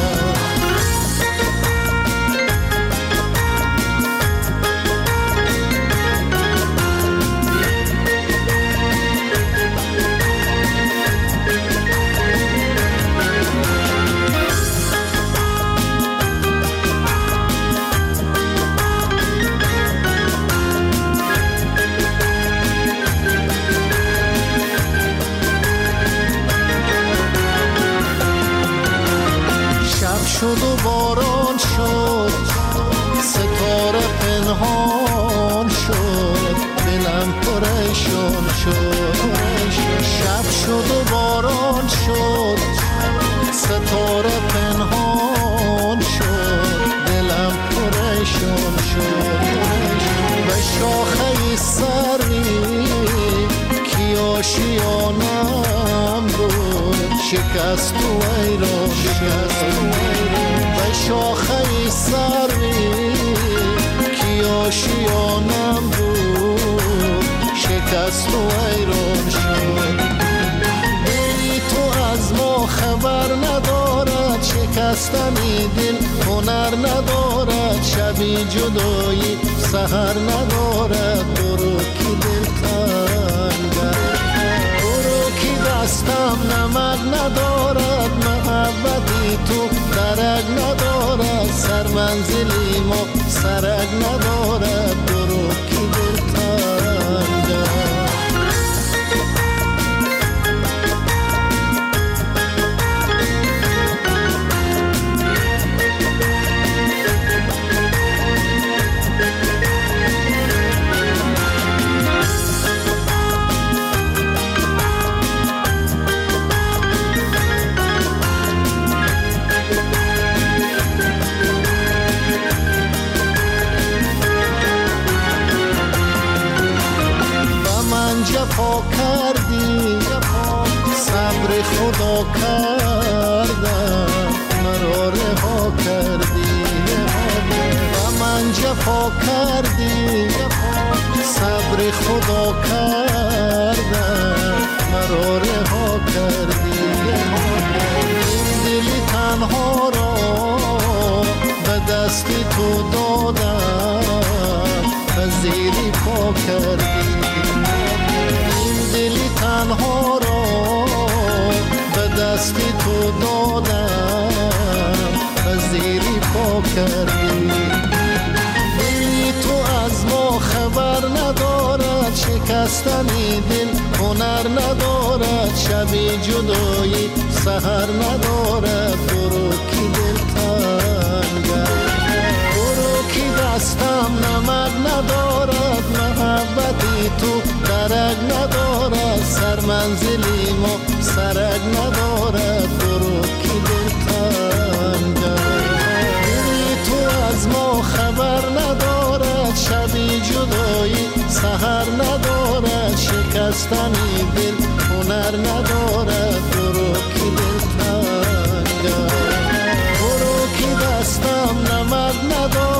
شد و باران شد، ستاره پنهان شد، دلم پریشان شد. شب شد و باران شد، ستاره پنهان شد، دلم پریشان شد. به شاخه سری کی آشیانم بود، شکست و ایران شد. به شاخه سری کی آشیانم بود، شکست و ایران شد. دلی تو از ما خبر ندارد، شکستنی دل هنر ندارد، شبی جدایی سحر ندارد. برو کی دل تنگم، برو کی دستم نمک ندارد، محبتی تو درک ندارد، سر منزلی ما سرک ندارد. برو کی دل تنگم. جفا کردی، صبر خدا کردم، مرا رها کردی. و من جفا کردی، صبر خدا کردم، مرا رها کردی. این دلی تنها را به دستی تو دادم، پذیری پا کردی. دلی تنها را به دستی تو دادم، پذیری پا کردی. دلی تو از ما خبر ندارد، شکستنی دل هنر ندارد، شبی جدایی سحر ندارد. برو کی دل تنگم، برو کی دستم نمک ندارد، محبتی تو درک ندارد، سر منزلی ما سرک ندارد. برو کی دل تنگم، دلی تو از ما خبر ندارد، شبی جدایی سحر ندارد، شکستنی دل هنر ندارد. برو کی دل تنگم، برو درد ندارم